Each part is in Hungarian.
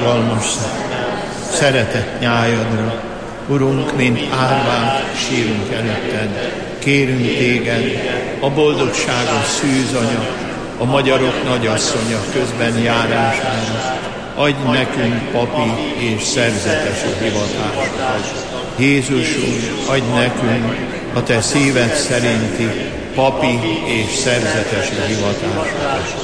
irgalmas szeretet nyájadra. Urunk, mint árvák sírunk előtted, kérünk téged, a boldogságos szűzanya, a magyarok nagyasszonya közben járására. Adj nekünk papi és szerzetesi hivatásokat. Jézus úr, adj nekünk a te szíved szerinti papi és szerzetesi hivatásokat.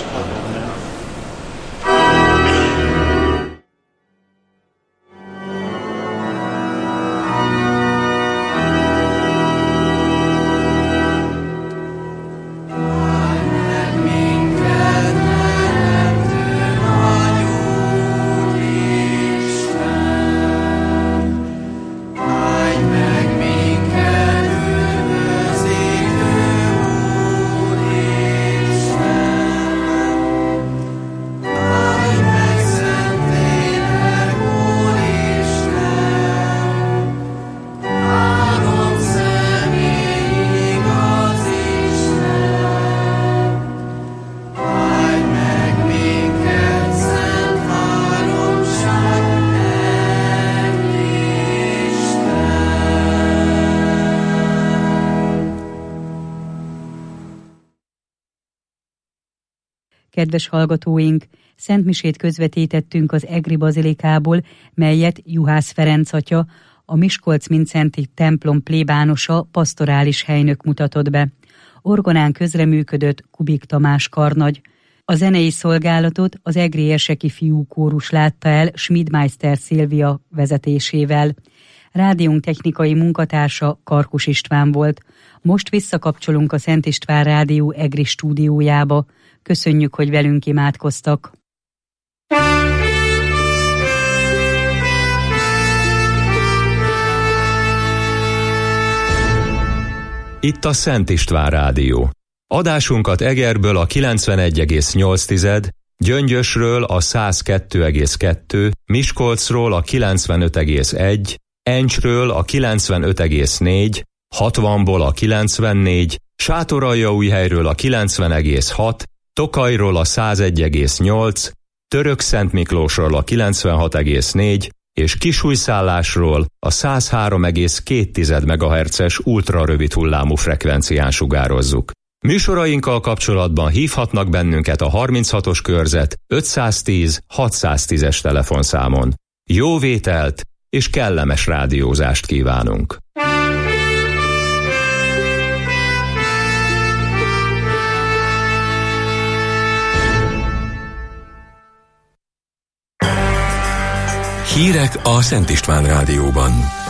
Kedves hallgatóink, szentmisét közvetítettünk az Egri Bazilikából, melyet Juhász Ferenc atya, a Miskolc-Mindszenty templom plébánosa, pastorális helynök mutatott be. Orgonán közreműködött Kubik Tamás karnagy. A zenei szolgálatot az egri érseki fiúkórus látta el Schmidmeister Szilvia vezetésével. Rádiónk technikai munkatársa Karkus István volt. Most visszakapcsolunk a Szent István Rádió Egri stúdiójába. Köszönjük, hogy velünk imádkoztak. Itt a Szent István Rádió. Adásunkat Egerből a 91,8, Gyöngyösről a 102,2, Miskolcról a 95,1, Encsről a 95,4, 60-ból a 94, Sátoraljaújhelyről a 90,6, Tokajról a 101,8, Törökszentmiklósról a 96,4 és Kisújszállásról a 103,2 MHz-es ultrarövid hullámú frekvencián sugározzuk. Műsorainkkal kapcsolatban hívhatnak bennünket a 36-os körzet 510 610-es telefonszámon. Jó vételt és kellemes rádiózást kívánunk! Hírek a Szent István Rádióban.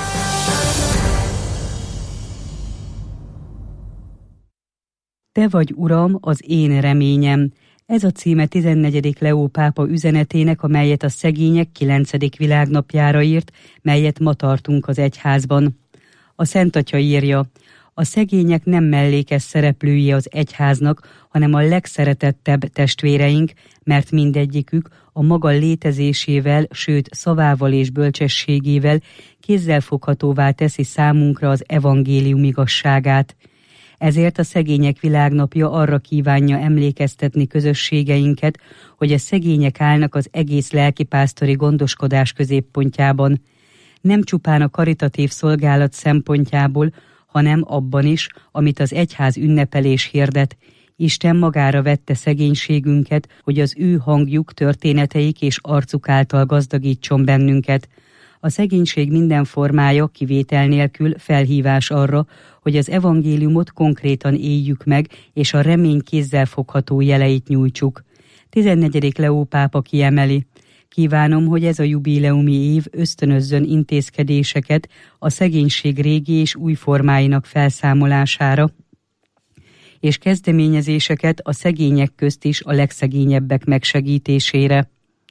Te vagy, Uram, az én reményem. Ez a címe 14. Leó pápa üzenetének, amelyet a szegények 9. világnapjára írt, melyet ma tartunk az egyházban. A Szent Atya írja: a szegények nem mellékes szereplői az egyháznak, hanem a legszeretettebb testvéreink, mert mindegyikük a maga létezésével, sőt szavával és bölcsességével kézzelfoghatóvá teszi számunkra az evangélium igazságát. Ezért a Szegények Világnapja arra kívánja emlékeztetni közösségeinket, hogy a szegények állnak az egész lelkipásztori gondoskodás középpontjában. Nem csupán a karitatív szolgálat szempontjából, hanem abban is, amit az egyház ünnepelés hirdet. Isten magára vette szegénységünket, hogy az ő hangjuk, történeteik és arcuk által gazdagítson bennünket. A szegénység minden formája kivétel nélkül felhívás arra, hogy az evangéliumot konkrétan éljük meg, és a remény kézzelfogható jeleit nyújtsuk. 14. Leó pápa kiemeli: kívánom, hogy ez a jubileumi év ösztönözzön intézkedéseket a szegénység régi és új formáinak felszámolására, és kezdeményezéseket a szegények közt is a legszegényebbek megsegítésére.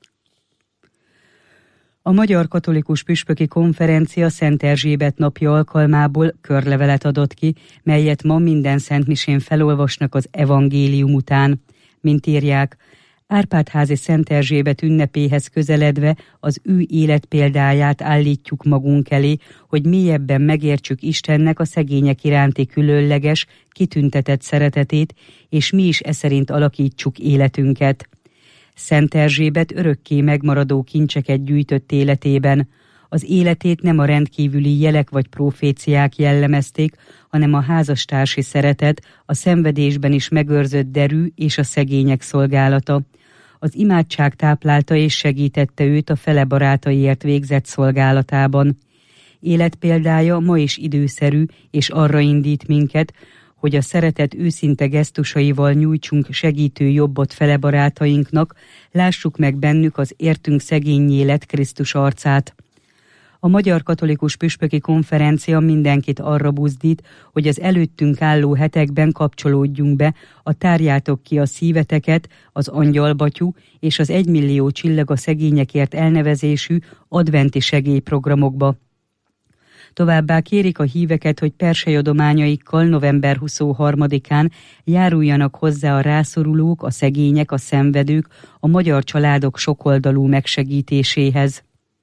A Magyar Katolikus Püspöki Konferencia Szent Erzsébet napja alkalmából körlevelet adott ki, melyet ma minden szentmisén felolvasnak az evangélium után. Mint írják, Árpád-házi Szent Erzsébet ünnepéhez közeledve az ő életpéldáját állítjuk magunk elé, hogy mélyebben megértsük Istennek a szegények iránti különleges, kitüntetett szeretetét, és mi is eszerint alakítsuk életünket. Szent Erzsébet örökké megmaradó kincseket gyűjtött életében. Az életét nem a rendkívüli jelek vagy proféciák jellemezték, hanem a házastársi szeretet, a szenvedésben is megőrzött derű és a szegények szolgálata. Az imádság táplálta és segítette őt a fele barátaiért végzett szolgálatában. Életpéldája ma is időszerű, és arra indít minket, hogy a szeretet őszinte gesztusaival nyújtsunk segítő jobbot fele barátainknak, lássuk meg bennük az értünk szegényé lett Krisztus arcát. A Magyar Katolikus Püspöki Konferencia mindenkit arra buzdít, hogy az előttünk álló hetekben kapcsolódjunk be a Tárjátok ki a szíveteket, az Angyalbatyú és az 1 millió csillag a szegényekért elnevezésű adventi segélyprogramokba. Továbbá kérik a híveket, hogy persejyodományaikkal november 23-án járuljanak hozzá a rászorulók, a szegények, a szenvedők, a magyar családok sokoldalú megsegítéséhez.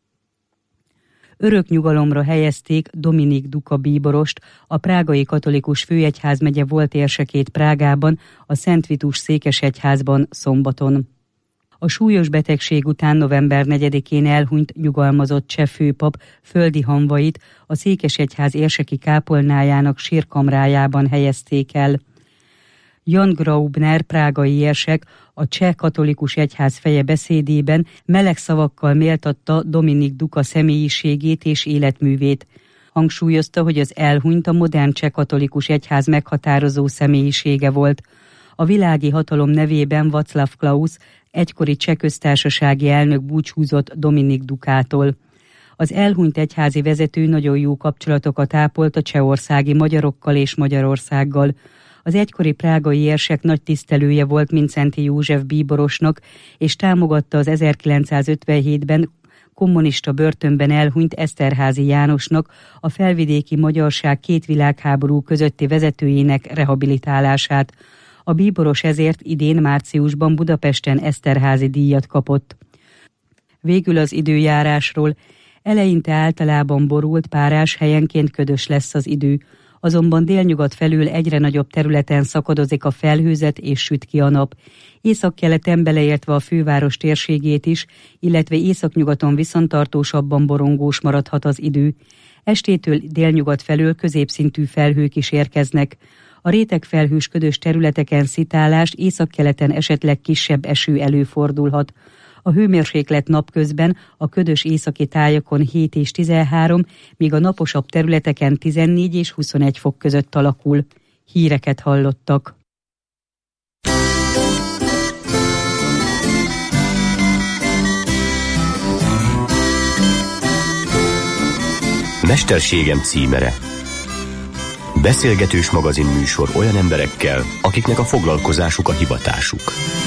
Örök nyugalomra helyezték Dominik Duka bíborost, a prágai katolikus főegyházmegye volt érsekét Prágában, a Szent Vitus székesegyházban szombaton. A súlyos betegség után november 4-én elhunyt nyugalmazott cseh főpap földi hamvait a székesegyház érseki kápolnájának sírkamrájában helyezték el. Jan Graubner prágai érsek a cseh katolikus egyház feje beszédében meleg szavakkal méltatta Dominik Duka személyiségét és életművét. Hangsúlyozta, hogy az elhunyt a modern cseh katolikus egyház meghatározó személyisége volt. A világi hatalom nevében Václav Klaus, egykori cseh köztársasági elnök búcsúzott Dominik Dukától. Az elhunyt egyházi vezető nagyon jó kapcsolatokat ápolt a csehországi magyarokkal és Magyarországgal. Az egykori prágai érsek nagy tisztelője volt Mindszenty József bíborosnak, és támogatta az 1957-ben kommunista börtönben elhunyt Eszterházy Jánosnak, a felvidéki magyarság 2 világháború közötti vezetőjének rehabilitálását. A bíboros ezért idén márciusban Budapesten Eszterházy díjat kapott. Végül az időjárásról. Eleinte általában borult, párás, helyenként ködös lesz az idő. Azonban délnyugat felül egyre nagyobb területen szakadozik a felhőzet és süt ki a nap. Északkeleten beleértve a főváros térségét is, illetve északnyugaton viszontartósabban borongós maradhat az idő. Estétől délnyugat felől középszintű felhők is érkeznek. A rétegfelhős ködös területeken szitálás, északkeleten esetleg kisebb eső előfordulhat. A hőmérséklet napközben a ködös északi tájakon 7 és 13, míg a naposabb területeken 14 és 21 fok között alakul. Híreket hallottak. Mesterségem címere. Beszélgetős magazinműsor olyan emberekkel, akiknek a foglalkozásuk a hivatásuk.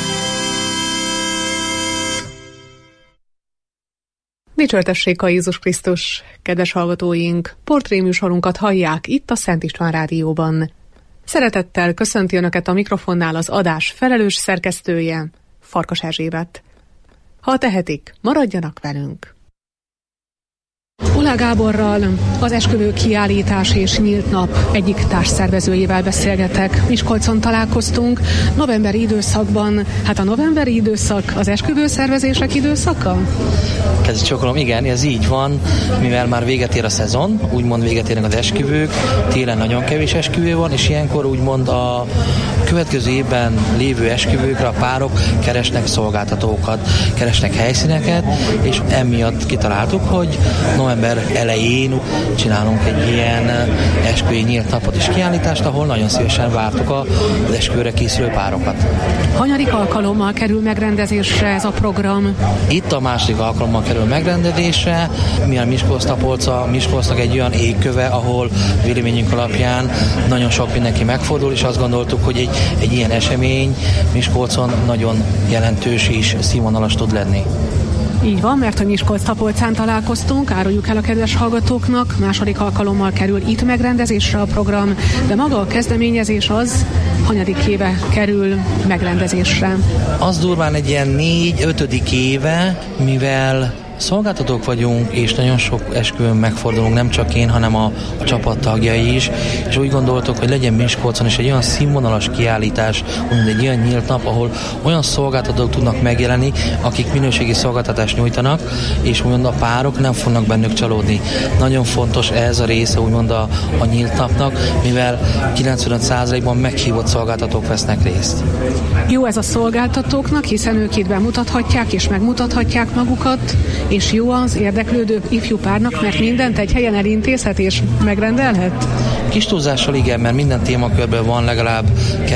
Dicsértessék a Jézus Krisztus, kedves hallgatóink! Portréműsorunkat hallják itt a Szent István Rádióban. Szeretettel köszönti Önöket a mikrofonnál az adás felelős szerkesztője, Farkas Erzsébet. Ha tehetik, maradjanak velünk! Ulá Gáborral, az esküvő kiállítás és nyílt nap egyik társszervezőjével beszélgetek. Miskolcon találkoztunk novemberi időszakban. Hát a novemberi időszak az esküvőszervezések időszaka? Kedves csokolom, igen, ez így van, mivel már véget ér a szezon, úgymond véget érnek az esküvők, télen nagyon kevés esküvő van, és ilyenkor úgymond a következő évben lévő esküvőkre a párok keresnek szolgáltatókat, keresnek helyszíneket, és emiatt kitaláltuk, hogy november elején csinálunk egy ilyen esküvői nyílt napot és kiállítást, ahol nagyon szívesen vártuk az esküvőre készülő párokat. Hanyadik alkalommal kerül megrendezésre ez a program? Itt a második alkalommal kerül megrendezésre, mivel Miskolc-Tapolca, Miskolcnak egy olyan égköve, ahol véleményünk alapján nagyon sok mindenki megfordul, és azt gondoltuk, hogy egy ilyen esemény Miskolcon nagyon jelentős és színvonalas tud lenni. Így van, mert a Miskolc-Tapolcán találkoztunk, áruljuk el a kedves hallgatóknak, második alkalommal kerül itt megrendezésre a program, de maga a kezdeményezés az hanyadik éve kerül megrendezésre? Az durván egy ilyen 4-5. éve, mivel Szolgáltatók vagyunk, és nagyon sok esküvőn megfordulunk, nem csak én, hanem a csapat tagjai is, és úgy gondoltuk, hogy legyen Miskolcon is egy olyan színvonalas kiállítás, mint egy ilyen nyílt nap, ahol olyan szolgáltatók tudnak megjelenni, akik minőségi szolgáltatást nyújtanak, és úgymond a párok nem fognak bennük csalódni. Nagyon fontos ez a része úgymond a nyílt napnak, mivel 95%-ban meghívott szolgáltatók vesznek részt. Jó ez a szolgáltatóknak, hiszen ők itt bemutathatják és megmutathatják magukat, és jó az érdeklődő ifjú párnak, mert mindent egy helyen elintézhet és megrendelhet? Kis túlzással igen, mert minden témakörben van legalább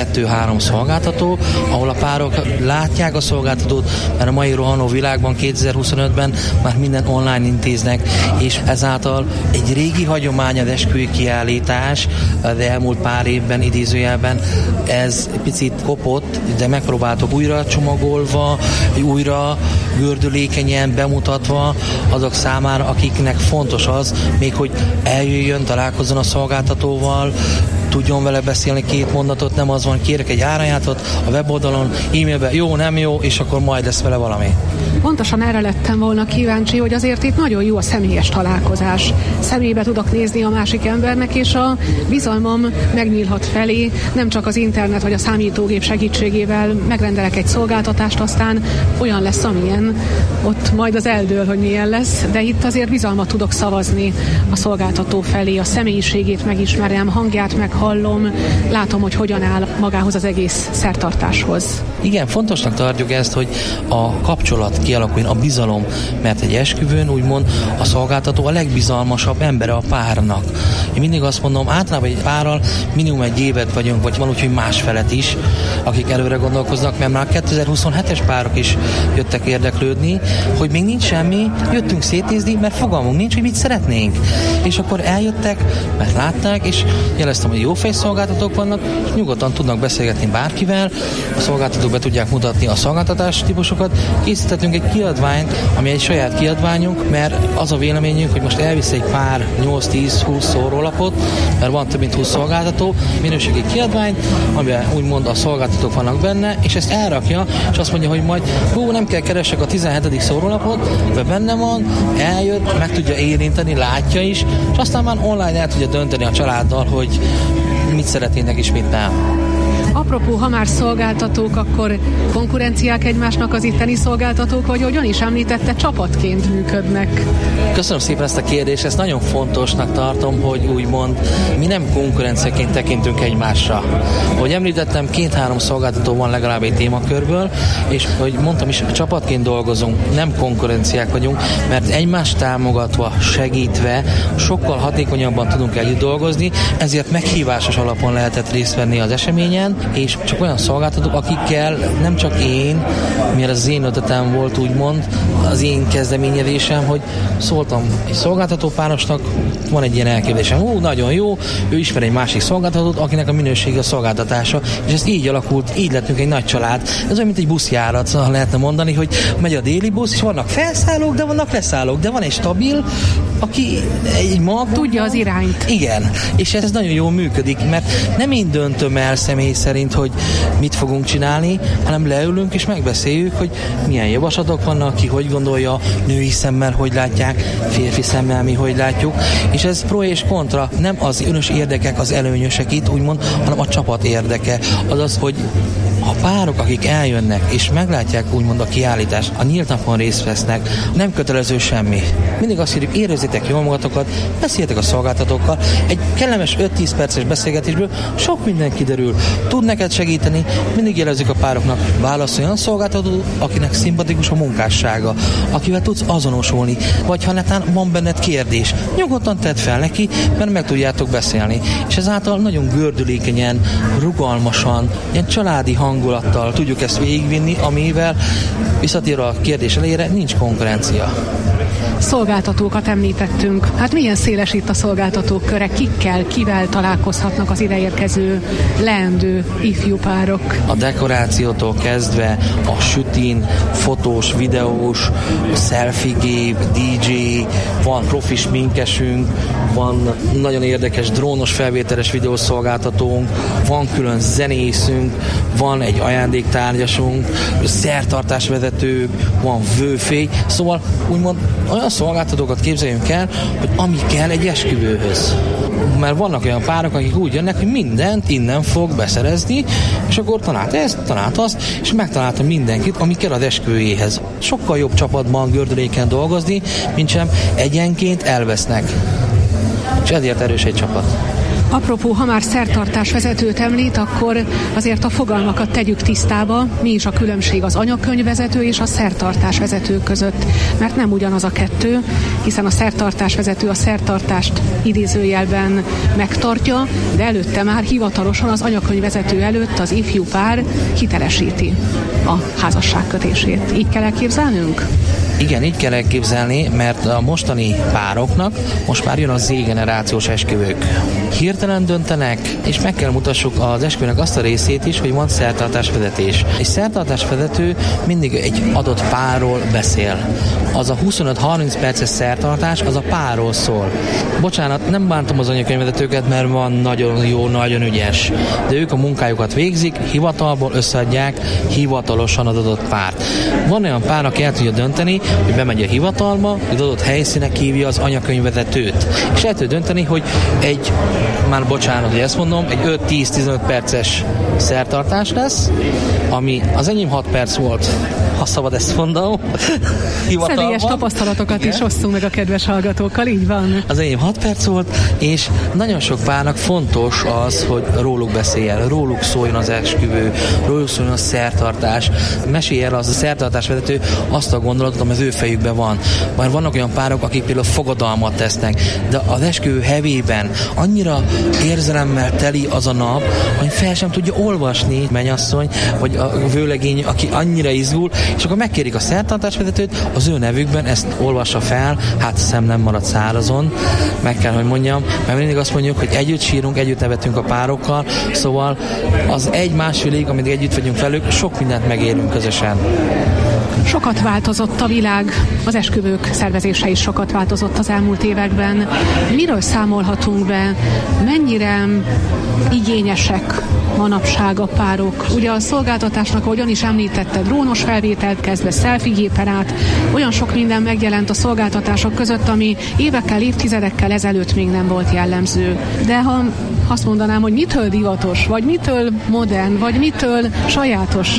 2-3 szolgáltató, ahol a párok látják a szolgáltatót, mert a mai rohanó világban 2025-ben már minden online intéznek, és ezáltal egy régi hagyomány az esküvői kiállítás, de elmúlt pár évben, idézőjelben ez picit kopott, de megpróbáltok újra csomagolva, újra gördülékenyen bemutatva azok számára, akiknek fontos az, még hogy eljöjjön, találkozzon a szolgáltatóval, tudjon vele beszélni 2 mondatot, nem az van, kérek egy árajátot a weboldalon, e-mailbe, jó, nem jó, és akkor majd lesz vele valami. Pontosan erre lettem volna kíváncsi, hogy azért itt nagyon jó a személyes találkozás. Személybe tudok nézni a másik embernek, és a bizalmam megnyílhat felé, nem csak az internet vagy a számítógép segítségével megrendelek egy szolgáltatást, aztán olyan lesz, amilyen, ott majd az eldől, hogy milyen lesz, de itt azért bizalmat tudok szavazni a szolgáltató felé, a személyiségét megismerem, hangját meghallom, látom, hogy hogyan áll magához az egész szertartáshoz. Igen, fontosnak tartjuk ezt, hogy a kapcsolat kialakuljon, a bizalom, mert egy esküvőn úgymond a szolgáltató a legbizalmasabb embere a párnak. Én mindig azt mondom, általában egy párral minimum egy évet vagyunk, vagy van úgy, hogy másfelet is, akik előre gondolkoznak, mert már 2027-es párok is jöttek érdeklődni, hogy még nincs semmi, jöttünk szétnézni, mert fogalmunk nincs, hogy mit szeretnénk. És akkor eljöttek, mert látták, és jeleztem, hogy jó fejszolgáltatók vannak, és nyugodtan tudnak beszélgetni bárkivel, a szolgáltatók be tudják mutatni a szolgáltatás típusokat. Készítettünk egy kiadványt, ami egy saját kiadványunk, mert az a véleményünk, hogy most elvisz egy pár 8-10-20 szórólapot, mert van több mint 20 szolgáltató, minőségi kiadványt, amiben úgymond a szolgáltatók vannak benne, és ezt elrakja, és azt mondja, hogy majd nem kell keresek a 17. szórólapot, de benne van, eljött, meg tudja érinteni, látja is, és aztán már online el tudja dönteni a családdal, hogy mit szeretnének és mit nem. Apropó, ha már szolgáltatók, akkor konkurenciák egymásnak az itteni szolgáltatók, vagy hogyan is említette, csapatként működnek? Köszönöm szépen ezt a kérdést, ezt nagyon fontosnak tartom, hogy úgymond mi nem konkurenciaként tekintünk egymásra. Ahogy említettem, 2-3 szolgáltató van legalább egy témakörből, és hogy mondtam is, csapatként dolgozunk, nem konkurenciák vagyunk, mert egymást támogatva, segítve sokkal hatékonyabban tudunk együtt dolgozni, ezért meghívásos alapon lehetett részt venni az eseményen, és csak olyan szolgáltatók, akikkel nem csak én, miért az én ötletem volt úgymond, az én kezdeményezésem, hogy szóltam egy szolgáltatópárosnak, van egy ilyen elképzelésem, nagyon jó, ő ismer egy másik szolgáltatót, akinek a minősége a szolgáltatása, és ez így alakult, így lettünk egy nagy család. Ez olyan, mint egy buszjárat, lehetne mondani, hogy megy a déli busz, és vannak felszállók, de vannak leszállók, de van egy stabil, aki egy mag tudja az irányt. Igen, és ez nagyon jól működik, mert nem én döntöm el személy szerint, hogy mit fogunk csinálni, hanem leülünk és megbeszéljük, hogy milyen javaslatok vannak, ki hogy gondolja, női szemmel hogy látják, férfi szemmel mi hogy látjuk, és ez pro és kontra, nem az önös érdekek az előnyösek itt, úgymond, hanem a csapat érdeke. Azaz, hogy a párok, akik eljönnek és meglátják úgymond a kiállítást, a nyílt napon részt vesznek, nem kötelező semmi. Mindig azt írjuk, érezzétek jól magatokat, beszéljetek a szolgáltatókkal, egy kellemes 5-10 perces beszélgetésből sok minden kiderül. Tud neked segíteni, mindig jelezzük a pároknak, válaszolj olyan szolgáltató, akinek szimpatikus a munkássága, akivel tudsz azonosulni, vagy ha netán van benned kérdés, nyugodtan tedd fel neki, mert meg tudjátok beszélni. És ezáltal nagyon gördülékenyen, rugalmasan, ilyen családi hangulattal tudjuk ezt végigvinni, amivel visszatérve a kérdés elejére nincs konkurencia. Szolgáltatókat említettünk. Hát milyen széles itt a szolgáltatók köre? Kikkel, kivel találkozhatnak az ideérkező leendő ifjú párok? A dekorációtól kezdve a sütin, fotós, videós, selfie-gép, DJ, van profi sminkesünk, van nagyon érdekes drónos felvételes videószolgáltatónk, van külön zenészünk, van egy ajándéktárgyasunk, szertartásvezetők, van vőfély, szóval úgymond olyan szolgáltatókat képzeljünk el, hogy ami kell egy esküvőhöz. Mert vannak olyan párok, akik úgy jönnek, hogy mindent innen fog beszerezni, és akkor talált ezt, talált azt, és megtalálta mindenkit, ami kell az esküvőjéhez. Sokkal jobb csapatban, gördüléken dolgozni, mint sem egyenként elvesznek. És ezért erős egy csapat. Apropó, ha már szertartásvezetőt említ, akkor azért a fogalmakat tegyük tisztába, mi is a különbség az anyakönyvvezető és a szertartásvezető között, mert nem ugyanaz a kettő, hiszen a szertartásvezető a szertartást idézőjelben megtartja, de előtte már hivatalosan az anyakönyvvezető előtt az ifjú pár hitelesíti a házasságkötését. Így kell elképzelnünk? Igen, így kell elképzelni, mert a mostani pároknak most már jön a Z-generációs esküvők. Hirtelen döntenek, és meg kell mutassuk az esküvőnek azt a részét is, hogy van szertartásvezetés. Egy szertartásvezető mindig egy adott párról beszél. Az a 25-30 perces szertartás, az a párról szól. Bocsánat, nem bántom az anyakönyvvezetőket, mert van nagyon jó, nagyon ügyes. De ők a munkájukat végzik, hivatalból összeadják hivatalosan az adott párt. Van olyan pár, aki el tudja dönteni, hogy bemegy a hivatalba, hogy adott helyszínek hívja az anyakönyvvezetőt. És el tudja dönteni, hogy már bocsánat, hogy ezt mondom, egy 5-10-15 perces szertartás lesz, ami az enyém 6 perc volt, ha szabad ezt mondom. Személyes tapasztalatokat is osztunk meg a kedves hallgatókkal, így van. Az enyém 6 perc volt, és nagyon sok párnak fontos az, hogy róluk beszéljen, róluk szóljon az esküvő, róluk szóljon a szertartás. Mesélj el az a szertartásvezető azt a gondolatot, ami az ő fejükben van. Már vannak olyan párok, akik például fogadalmat tesznek, de az esküvő hevében annyira érzelemmel teli az a nap, hogy fel sem tudja olvasni mennyasszony, vagy a vőlegény, aki annyira izgul, és akkor megkérik a szertartásvezetőt, az ő nevükben ezt olvassa fel, hát szem nem marad szárazon, meg kell, hogy mondjam, mert mindig azt mondjuk, hogy együtt sírunk, együtt nevetünk a párokkal, szóval az 1-1,5 évig, amíg együtt vagyunk velük, sok mindent megérünk közösen. Sokat változott a világ, az esküvők szervezése is sokat változott az elmúlt években. Miről számolhatunk be? Mennyire igényesek manapság a párok? Ugye a szolgáltatásnak, ahogyan is említette, drónos felvételt kezdve selfie-gépen át, olyan sok minden megjelent a szolgáltatások között, ami évekkel, évtizedekkel ezelőtt még nem volt jellemző. De ha azt mondanám, hogy mitől divatos, vagy mitől modern, vagy mitől sajátos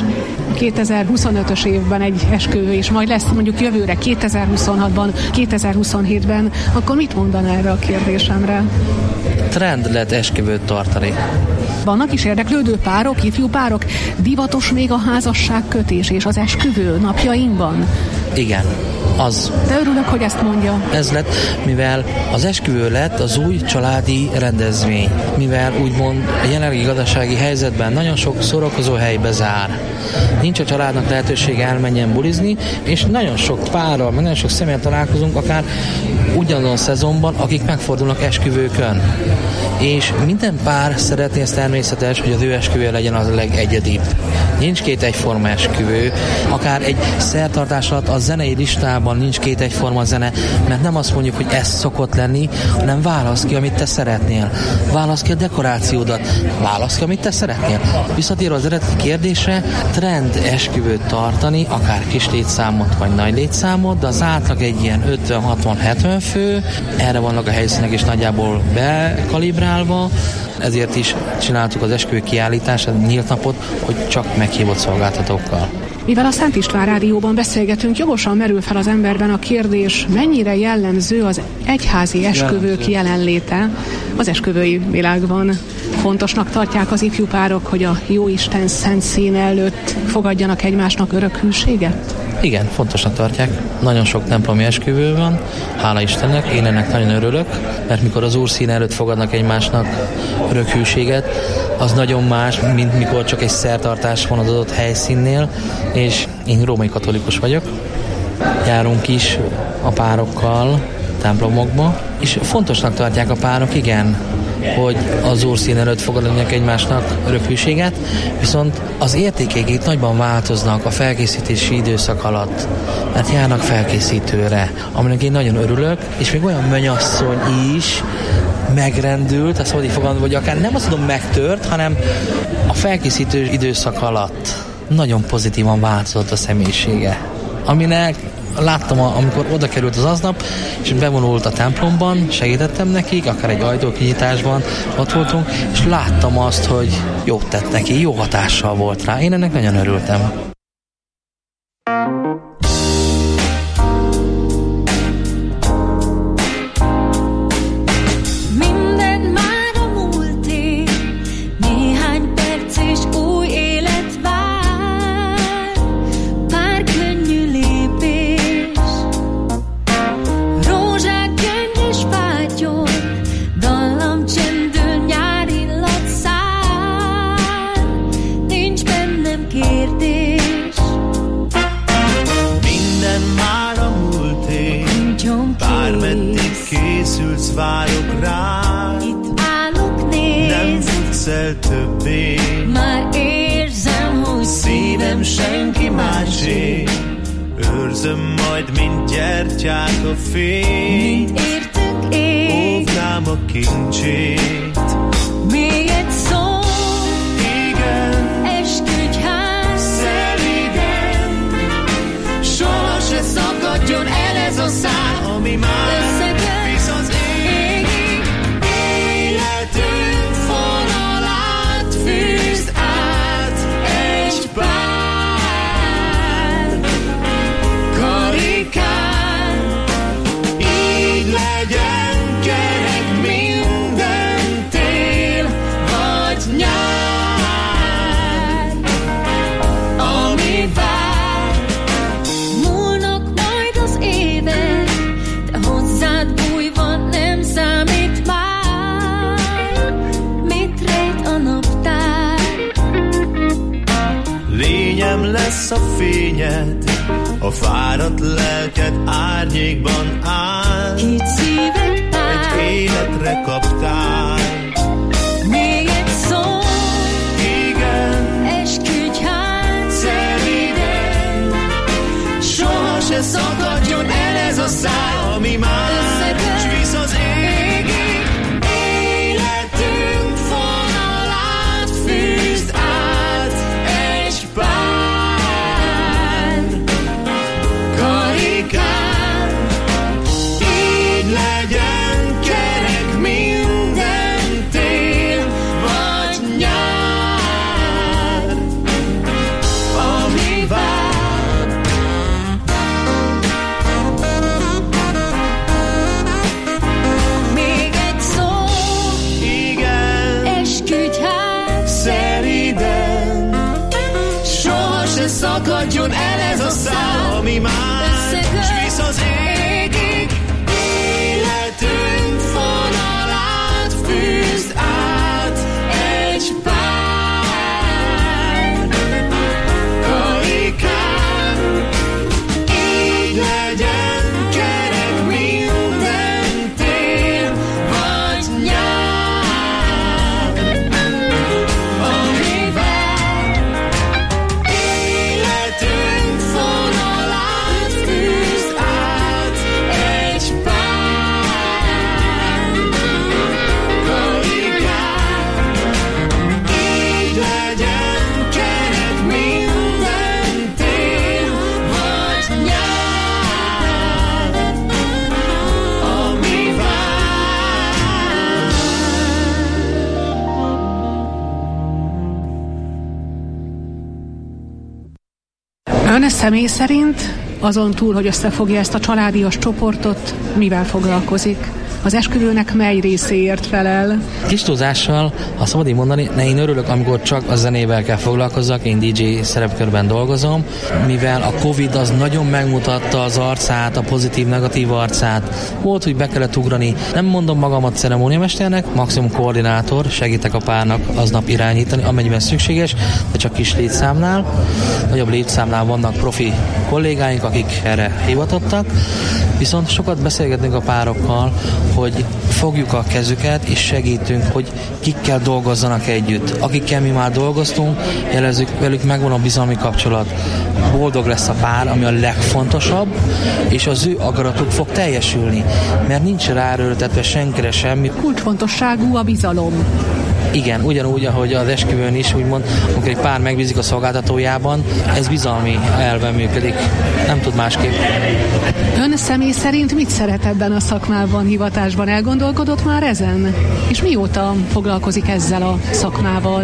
2025-ös évben egy esküvő, és majd lesz mondjuk jövőre 2026-ban, 2027-ben, akkor mit mondaná erre a kérdésemre? Trend lett esküvőt tartani. Vannak is érdeklődő párok, ifjú párok? Divatos még a házasságkötés és az esküvő napjainkban? Igen, az. De örülök, hogy ezt mondja. Ez lett, mivel az esküvő lett az új családi rendezvény. Mivel úgymond a jelenlegi gazdasági helyzetben nagyon sok szórakozó helybe zár. Nincs a családnak lehetősége elmenjen bulizni, és nagyon sok párral, meg nagyon sok személyen találkozunk, akár ugyanazon szezonban, akik megfordulnak esküvőkön. És minden pár szeretné, ez természetes, hogy az ő esküvője legyen az a legegyedibb. Nincs két egyforma esküvő, akár egy szertartás alatt a zenei listában nincs két egyforma zene, mert nem azt mondjuk, hogy ez szokott lenni, hanem válasz ki, amit te szeretnél. Válasz ki a dekorációdat, válasz ki, amit te szeretnél. Visszatérve az eredeti kérdésre, trend esküvőt tartani, akár kis létszámot vagy nagy létszámot, de az átlag egy ilyen 50-60-70 fő, erre vannak a helyszínek is nagyjából bekalibrálva, ezért is csináltuk az esküvő kiállítást, a nyílt napot, hogy csak meghívott szolgáltatókkal. Mivel a Szent István Rádióban beszélgetünk, jogosan merül fel az emberben a kérdés, mennyire jellemző az egyházi esküvők jelenléte az esküvői világban. Fontosnak tartják az ifjú párok, hogy a Jóisten szent színe előtt fogadjanak egymásnak örök hűséget? Igen, fontosnak tartják. Nagyon sok templomi esküvő van, hála Istennek, én ennek nagyon örülök, mert mikor az Úr színe előtt fogadnak egymásnak örök hűséget, az nagyon más, mint mikor csak egy szertartás van az adott helyszínnél, és én római katolikus vagyok, járunk is a párokkal templomokba, és fontosnak tartják a párok, igen, hogy az úrszín előtt fogadjanak egymásnak örökhűséget, viszont az értékeik itt nagyban változnak a felkészítési időszak alatt, mert járnak felkészítőre, aminek én nagyon örülök, és még olyan mennyasszony is megrendült, azt szabad így fogalmazni, hogy akár nem azt tudom megtört, hanem a felkészítő időszak alatt nagyon pozitívan változott a személyisége, aminek láttam, amikor oda került az aznap, és bevonult a templomban, segítettem nekik, akár egy ajtókinyitásban ott voltunk, és láttam azt, hogy jót tett neki, jó hatással volt rá. Én ennek nagyon örültem. Várok rád, itt állok, nézd, nem futsz el többé. Már érzem, hogy szívem senki másé. Őrzöm majd, mint gyertyák a fény, mint értük ég, óvnám a kincsét. Még egy szó, igen, esküdj hát szeliden, soha se szakadjon el ez a szál, ami már visz az égig. Életünk vonalát fűzd át egy pár karikán. Így legyen kerek minden tél vagy nyár, ami vár. Múlnak majd az évek, de hozzád bújva nem számít már. Mit rejt a naptár? Lényem lesz a fényed, a fáradt lelked árnyékban áll. Hit szíved áll, egy életre kaptál. Még egy szó, igen, esküdj hát szeliden, soha se szakadjon el ez a szál, ami már s visz az égig. Életünk vonalát fűzd át egy pár karikán. Így legyen kerek minden tél vagy nyár, ami vár. Még egy szó, igen, esküdj hát szeliden, soha se szakadjon el ez a szál, ami már s visz az égig. Életünk vonalát fűzd át egy pár karikán. Így legyen kerek minden tél vagy nyár, ami vár. Életünk vonalát fűzd át egy pár karikán. Így legyen kerek minden tél vagy nyár, ami vár. Ön személy szerint, azon túl, hogy összefogja ezt a családias csoportot, mivel foglalkozik? Az esküvőnek mely részéért felel? Kis túlzással, ha szabad így mondani, én örülök, amikor csak a zenével kell foglalkozzak, én DJ szerepkörben dolgozom, mivel a Covid az nagyon megmutatta az arcát, a pozitív-negatív arcát. Volt, hogy be kellett ugrani. Nem mondom magamat ceremóniamesternek, maximum koordinátor, segítek a párnak aznap irányítani, amennyiben szükséges, de csak kis létszámnál. Nagyobb létszámnál vannak profi kollégáink, akik erre hivatottak, viszont sokat beszélgetünk a párokkal, hogy fogjuk a kezüket és segítünk, hogy kikkel dolgozzanak együtt. Akikkel mi már dolgoztunk, jelezzük, velük megvan a bizalmi kapcsolat. Boldog lesz a pár, ami a legfontosabb, és az ő akaratuk fog teljesülni, mert nincs ráerőltetve senkire semmi. Kulcsfontosságú a bizalom. Igen, ugyanúgy, ahogy az esküvőn is, úgymond, amikor egy pár megbízik a szolgáltatójában, ez bizalmi elven működik. Nem tud másképp. Ön személy szerint mit szeret ebben a szakmában, hivatásban? Elgondolkodott már ezen? És mióta foglalkozik ezzel a szakmával?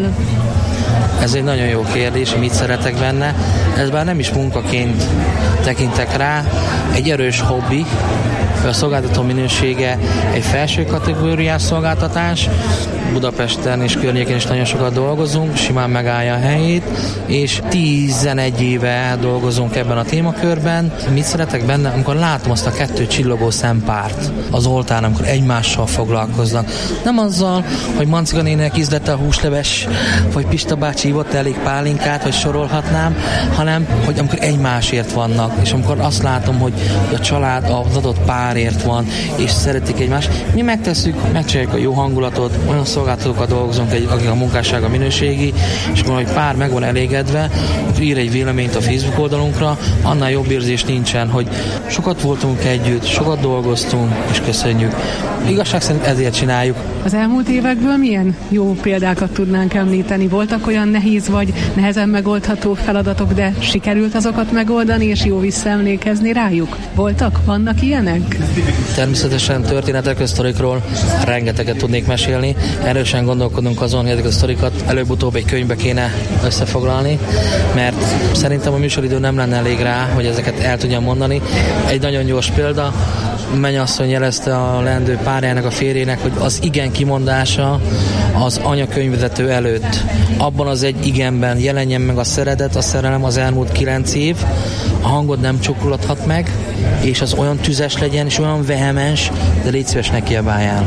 Ez egy nagyon jó kérdés, mit szeretek benne. Ez bár nem is munkaként tekintek rá, egy erős hobbi. A szolgáltató minősége egy felső kategóriás szolgáltatás. Budapesten és környékén is nagyon sokat dolgozunk, simán megállja a helyét, és 11 éve dolgozunk ebben a témakörben. Mit szeretek benne? Amikor látom azt a 2 csillogó szempárt az oltán, amikor egymással foglalkoznak. Nem azzal, hogy Mancika nének ízlette a húsleves, vagy Pista bácsi ivott elég pálinkát, vagy sorolhatnám, hanem, hogy amikor egymásért vannak, és amikor azt látom, hogy a család az adott párért van, és szeretik egymást, mi megtesszük, megcsináljuk a jó hangulatot, olyan szolgáltatókkal dolgozunk, akik a munkássága minőségi, és amikor egy pár meg van elégedve, ír egy véleményt a Facebook oldalunkra, annál jobb érzés nincsen, hogy sokat voltunk együtt, sokat dolgoztunk, és köszönjük. Igazság szerint ezért csináljuk. Az elmúlt évekből milyen jó példákat tudnánk említeni? Voltak olyan nehéz vagy nehezen megoldható feladatok, de sikerült azokat megoldani, és jó visszaemlékezni rájuk? Voltak? Vannak ilyenek? Természetesen történetekről, sztorikról rengeteget tudnék mesélni. Erősen gondolkodunk azon, hogy ezeket a sztorikat előbb-utóbb egy könyvbe kéne összefoglalni, mert szerintem a műsoridő nem lenne elég rá, hogy ezeket el tudjam mondani. Egy nagyon gyors példa, mennyasszony jelezte a leendő párjának, a férjének, hogy az igen kimondása az anyakönyvvezető előtt. Abban az egy igenben jelenjen meg a szeretet, a szerelem az elmúlt 9 év, a hangod nem csokulathat meg, és az olyan tüzes legyen, és olyan vehemens, de légy szíves, ne kiabáljál.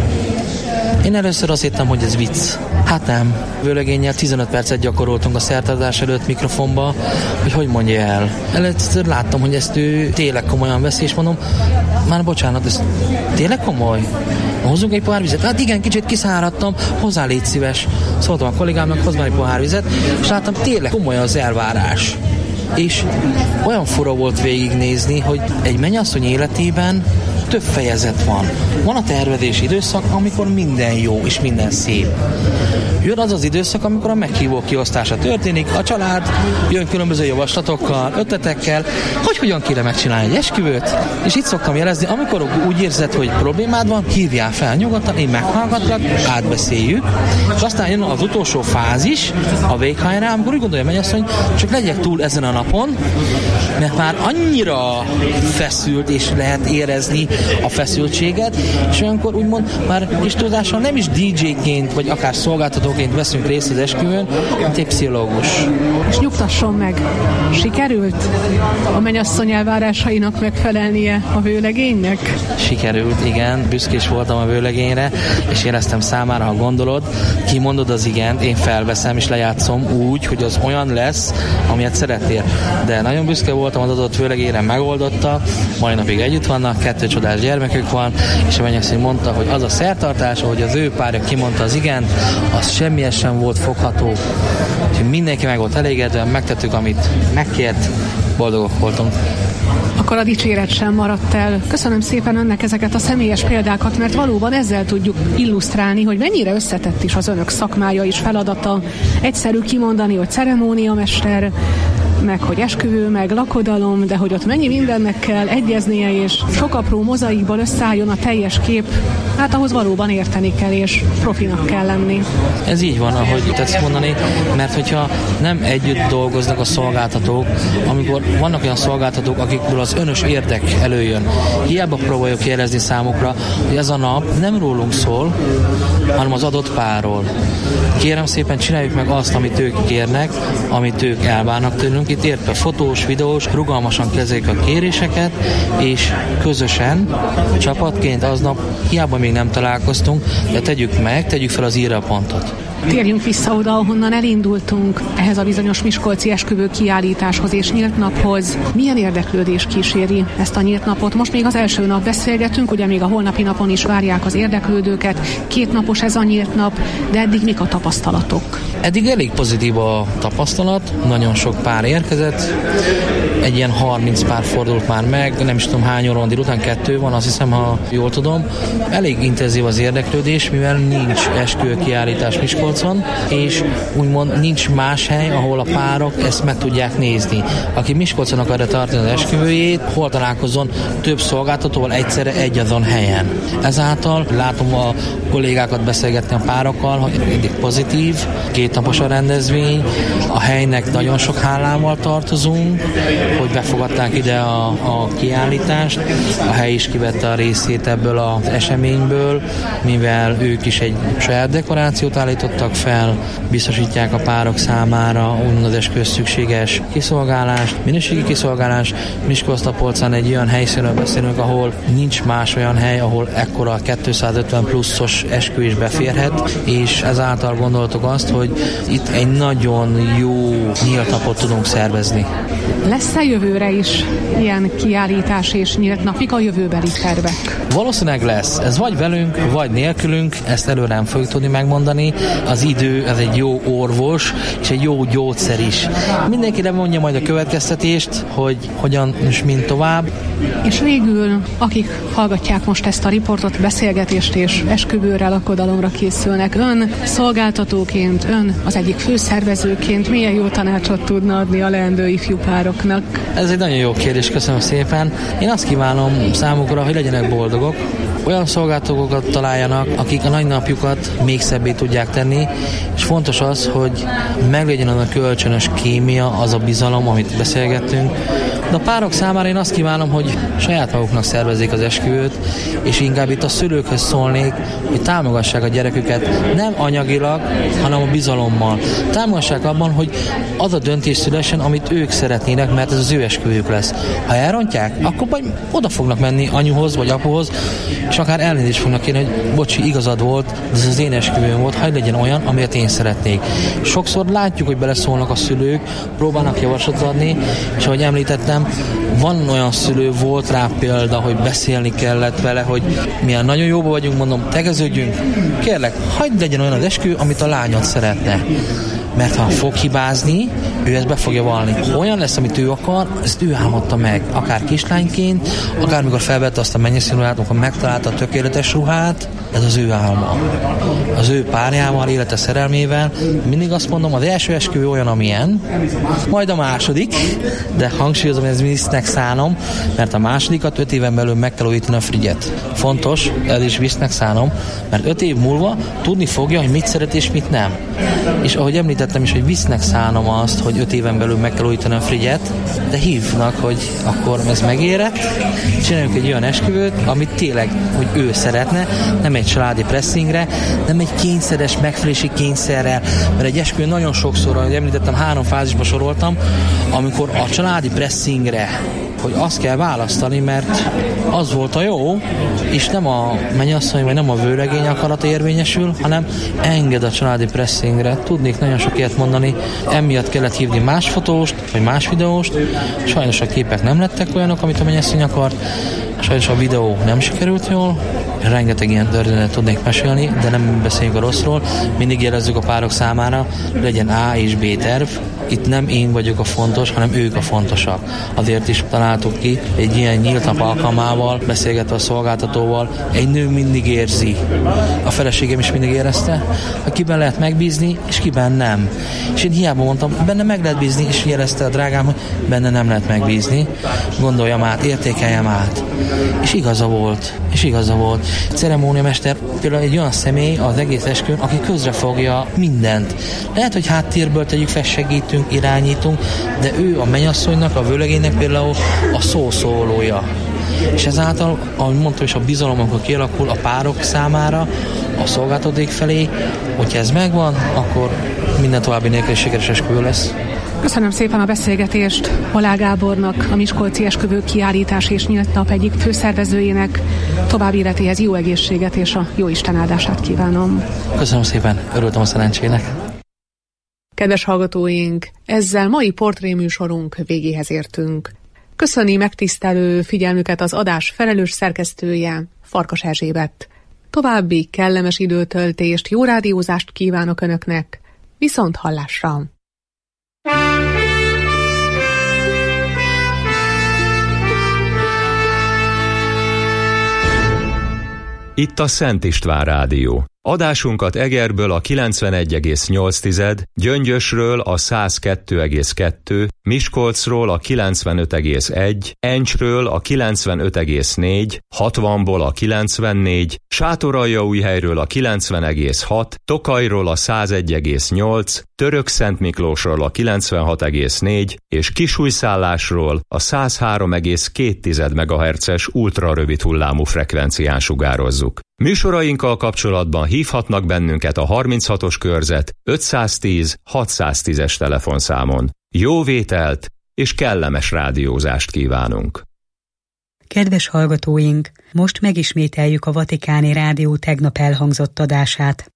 Én először azt hittem, hogy ez vicc. Hát nem. Vőlegénnyel 15 percet gyakoroltunk a szertartás előtt mikrofonba, hogy mondja el. Először láttam, hogy ezt ő tényleg komolyan veszi, és mondom, már bocsánat, ez tényleg komoly? Hozzunk egy pohár vizet? Hát igen, kicsit kiszáradtam, hozzá légy szíves. Szóltam a kollégámnak, hozz már egy pohár vizet, és láttam, tényleg komoly az elvárás. És olyan fura volt végignézni, hogy egy mennyasszony életében több fejezet van. Van a tervezési időszak, amikor minden jó és minden szép. Jön az az időszak, amikor a meghívó kiosztása történik, a család jön különböző javaslatokkal, ötletekkel, hogy hogyan kéne megcsinálni egy esküvőt, és itt szoktam jelezni, amikor úgy érzed, hogy problémád van, hívjál fel nyugodtan, én meghallgatlak, átbeszéljük, és aztán jön az utolsó fázis, a véghajrá, amikor úgy gondolja mennyasszony, csak legyek túl ezen a napon, mert már annyira feszült, és lehet érezni a feszültséget, és olyankor úgymond már kis tudással nem is DJ-ként, vagy akár szolgáltatóként veszünk részt az esküvőn, mint egy pszichológus. És nyugtasson meg, sikerült a mennyasszony elvárásainak megfelelnie a vőlegénynek? Sikerült, igen, büszkés voltam a vőlegényre, és éreztem számára, ha gondolod, kimondod az igent, én felveszem és lejátszom úgy, hogy az olyan lesz, amilyet szeretnél. De nagyon büszke voltam, az adott vőlegényre megoldotta, mai napig együtt vannak, 2 csodás gyermekük van, és a mennyasszony mondta, hogy az a szertartás, ahogy az ő párja kimondta az igent, az semmilyen sem volt fogható. Úgyhogy mindenki meg volt elégedve, megtettük, amit megkért, boldogok voltunk. Akkor a dicséret sem maradt el. Köszönöm szépen önnek ezeket a személyes példákat, mert valóban ezzel tudjuk illusztrálni, hogy mennyire összetett is az önök szakmája és feladata. Egyszerű kimondani, hogy ceremóniamester, meg hogy esküvő, meg lakodalom, de hogy ott mennyi mindennek kell egyeznie, és sok apró mozaikból összeálljon a teljes kép, hát ahhoz valóban érteni kell, és profinak kell lenni. Ez így van, ahogy tetsz mondani, mert hogyha nem együtt dolgoznak a szolgáltatók, amikor vannak olyan szolgáltatók, akikből az önös érdek előjön. Hiába próbáljuk jelezni számukra, hogy ez a nap nem rólunk szól, hanem az adott párról. Kérem szépen, csináljuk meg azt, amit ők kérnek, amit ők elvárnak tőlünk. Itt értve fotós, videós, rugalmasan kezeljük a kéréseket, és közösen, csapatként aznap, hiába még nem találkoztunk, de tegyük fel az írópontot. Térjünk vissza oda, ahonnan elindultunk, ehhez a bizonyos miskolci esküvő kiállításhoz és nyílt naphoz. Milyen érdeklődés kíséri ezt a nyílt napot? Most még az első nap beszélgetünk, ugye még a holnapi napon is várják az érdeklődőket. 2 napos ez a nyílt nap, de eddig mik a tapasztalatok? Eddig elég pozitív a tapasztalat, nagyon sok pár érkezett, egy ilyen 30 pár fordult már meg, nem is tudom hány óra van délután, 2 van, azt hiszem, ha jól tudom. Elég intenzív az érdeklődés, mivel nincs esküvő kiállítás Miskolcon, és úgymond nincs más hely, ahol a párok ezt meg tudják nézni. Aki Miskolcon akarja tartani az esküvőjét, hol találkozzon több szolgáltatóval egyszerre egy azon helyen. Ezáltal látom a kollégákat beszélgetni a párokkal, hogy eddig pozitív, 2 napos a rendezvény, a helynek nagyon sok hálával tartozunk, hogy befogadták ide a kiállítást. A hely is kivette a részét ebből az eseményből, mivel ők is egy saját dekorációt állítottak fel, biztosítják a párok számára úgymond az esküvőhöz szükséges kiszolgálást, minőségi kiszolgálást. Miskolc-Tapolcán egy olyan helyszínről beszélünk, ahol nincs más olyan hely, ahol ekkora 250 pluszos esküvő is beférhet, és ezáltal gondoltuk azt, hogy itt egy nagyon jó nyílt napot tudunk szervezni. Lesz-e jövőre is ilyen kiállítás és nyílt nap? Mik a jövőbeli tervek? Valószínűleg lesz. Ez vagy velünk, vagy nélkülünk, ezt előre nem fogjuk tudni megmondani. Az idő, ez egy jó orvos, és egy jó gyógyszer is. Mindenkire mondja majd a következtetést, hogy hogyan és mint tovább. És végül, akik hallgatják most ezt a riportot, beszélgetést és esküvőre, lakodalomra készülnek, ön szolgáltatóként, ön az egyik főszervezőként milyen jó tanácsot tudna adni a leendő ifjú pároknak? Ez egy nagyon jó kérdés, köszönöm szépen. Én azt kívánom számukra, hogy legyenek boldogok, olyan szolgáltatókat találjanak, akik a nagynapjukat még szebbé tudják tenni, és fontos az, hogy meglegyen az a kölcsönös kémia, az a bizalom, amit beszélgettünk. De a párok számára én azt kívánom, hogy saját maguknak szervezzék az esküvőt, és inkább itt a szülőkhöz szólnék, hogy támogassák a gyereküket nem anyagilag, hanem a bizalommal. Támogassák abban, hogy az a döntés szülessen, amit ők szeretnének, mert ez az ő esküvőjük lesz. Ha elrontják, akkor majd oda fognak menni anyuhoz vagy apuhoz, és akár elnézést fognak kérni, hogy bocsi, igazad volt, de ez az én esküvőm volt, hadd legyen olyan, amilyet én szeretnék. Sokszor látjuk, hogy beleszólnak a szülők, próbálnak javaslatot adni, és ahogy említettem, van olyan szülő, volt rá példa, hogy beszélni kellett vele, hogy milyen nagyon jóban vagyunk, mondom, tegeződjünk, kérlek, hagyd legyen olyan az esküvő, amit a lányod szeretne. Mert ha fog hibázni, ő ezt be fogja vallni. Olyan lesz, amit ő akar, ezt ő álmodta meg. Akár kislányként, akár mikor felvette azt a mennyeszínű ruhát, amikor megtalálta a tökéletes ruhát, ez az ő álma. Az ő párjával, élete szerelmével. Mindig azt mondom, az első esküvő olyan, amilyen, majd a második, de hangsúlyozom, hogy ez visznek szánom, mert a másodikat 5 éven belül meg kell újítani a frigyet. Fontos, ez is visznek szánom, mert 5 év múlva tudni fogja, hogy mit szeret és mit nem. És ahogy említettem is, hogy visznek szánom azt, hogy 5 éven belül meg kell újítani a frigyet, de hívnak, hogy akkor ez megérett, csináljunk egy olyan esküvőt, amit tényleg, hogy ő szeretne, nem egy családi pressingre, nem egy kényszeres megfelelési kényszerrel, mert egy esküvő nagyon sokszor, ahogy említettem, 3 fázisba soroltam, amikor a családi pressingre, hogy azt kell választani, mert az volt a jó, és nem a mennyasszony, vagy nem a vőlegény akarata érvényesül, hanem enged a családi pressingre. Tudnék nagyon sok ilyet mondani, emiatt kellett hívni más fotóst, vagy más videóst, sajnos a képek nem lettek olyanok, amit a mennyasszony akart, sajnos a videó nem sikerült jól, rengeteg ilyen történetet tudnék mesélni, de nem beszéljünk a rosszról, mindig jelezzük a párok számára, legyen A és B terv. Itt nem én vagyok a fontos, hanem ők a fontosak. Azért is találtuk ki egy ilyen nyílt nap alkalmával, beszélgetve a szolgáltatóval, egy nő mindig érzi. A feleségem is mindig érezte, hogy kiben lehet megbízni, és kiben nem. És én hiába mondtam, benne meg lehet bízni, és jelezte a drágám, hogy benne nem lehet megbízni. Gondoljam át, értékeljem át. És igaza volt. Ceremóniamester például egy olyan személy az egész esküvőn, aki közrefogja mindent. Lehet, hogy háttérből tegyük fel, segítünk, irányítunk, de ő a mennyasszonynak, a vőlegénynek például a szószólója. És ezáltal, ahogy mondtam is, a bizalom, amikor kialakul a párok számára, a szolgáltatók felé, hogyha ez megvan, akkor minden további nélkül sikeres esküvő lesz. Köszönöm szépen a beszélgetést Alá Gábornak, a Miskolci Esküvők Kiállítás és Nyílt Nap egyik főszervezőjének. További életéhez jó egészséget és a jó Isten áldását kívánom. Köszönöm szépen, örültem a szerencsének. Kedves hallgatóink, ezzel mai portréműsorunk végéhez értünk. Köszöni megtisztelő figyelmüket az adás felelős szerkesztője, Farkas Erzsébet. További kellemes időtöltést, jó rádiózást kívánok Önöknek. Viszont hallásra! Itt a Szent István Rádió. Adásunkat Egerből a 91,8, Gyöngyösről a 102,2, Miskolcról a 95,1, Encsről a 95,4, 60-ból a 94, Sátoraljaújhelyről a 90,6, Tokajról a 101,8, Törökszentmiklósról a 96,4 és Kisújszállásról a 103,2 MHz-es ultrarövid hullámú frekvencián sugározzuk. Műsorainkkal kapcsolatban hívhatnak bennünket a 36-os körzet 510 610-es telefonszámon. Jó vételt és kellemes rádiózást kívánunk! Kedves hallgatóink, most megismételjük a Vatikáni Rádió tegnap elhangzott adását.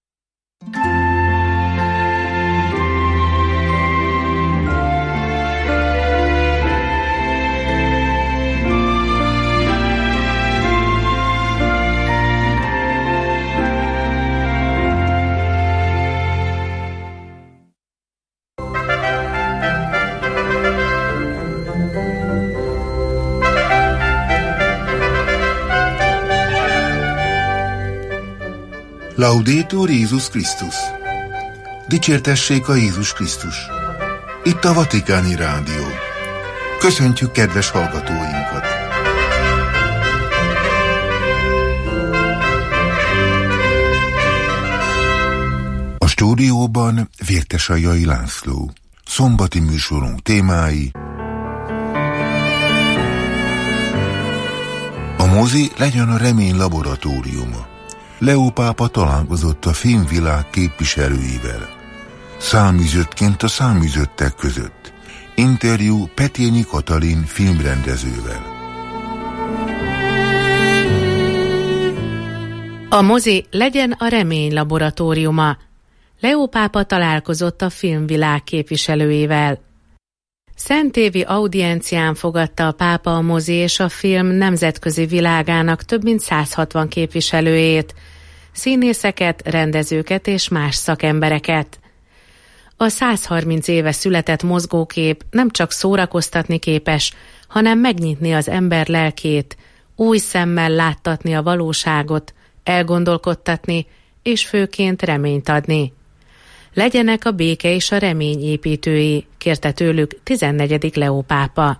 Laudetur Jézus Krisztus! Dicsértessék a Jézus Krisztus! Itt a Vatikáni Rádió. Köszöntjük kedves hallgatóinkat! A stúdióban Vértesajai László. Szombati műsorunk témái: a mozi legyen a remény laboratóriuma. Leó pápa találkozott a filmvilág képviselőivel. Száműzöttként a száműzöttek között. Interjú Petényi Katalin filmrendezővel. A mozi legyen a remény laboratóriuma. Leó pápa találkozott a filmvilág képviselőivel. Szentévi audiencián fogadta a pápa a mozi és a film nemzetközi világának több mint 160 képviselőjét, színészeket, rendezőket és más szakembereket. A 130 éve született mozgókép nem csak szórakoztatni képes, hanem megnyitni az ember lelkét, új szemmel láttatni a valóságot, elgondolkodtatni és főként reményt adni. Legyenek a béke és a remény építői, kérte tőlük 14. Leó pápa.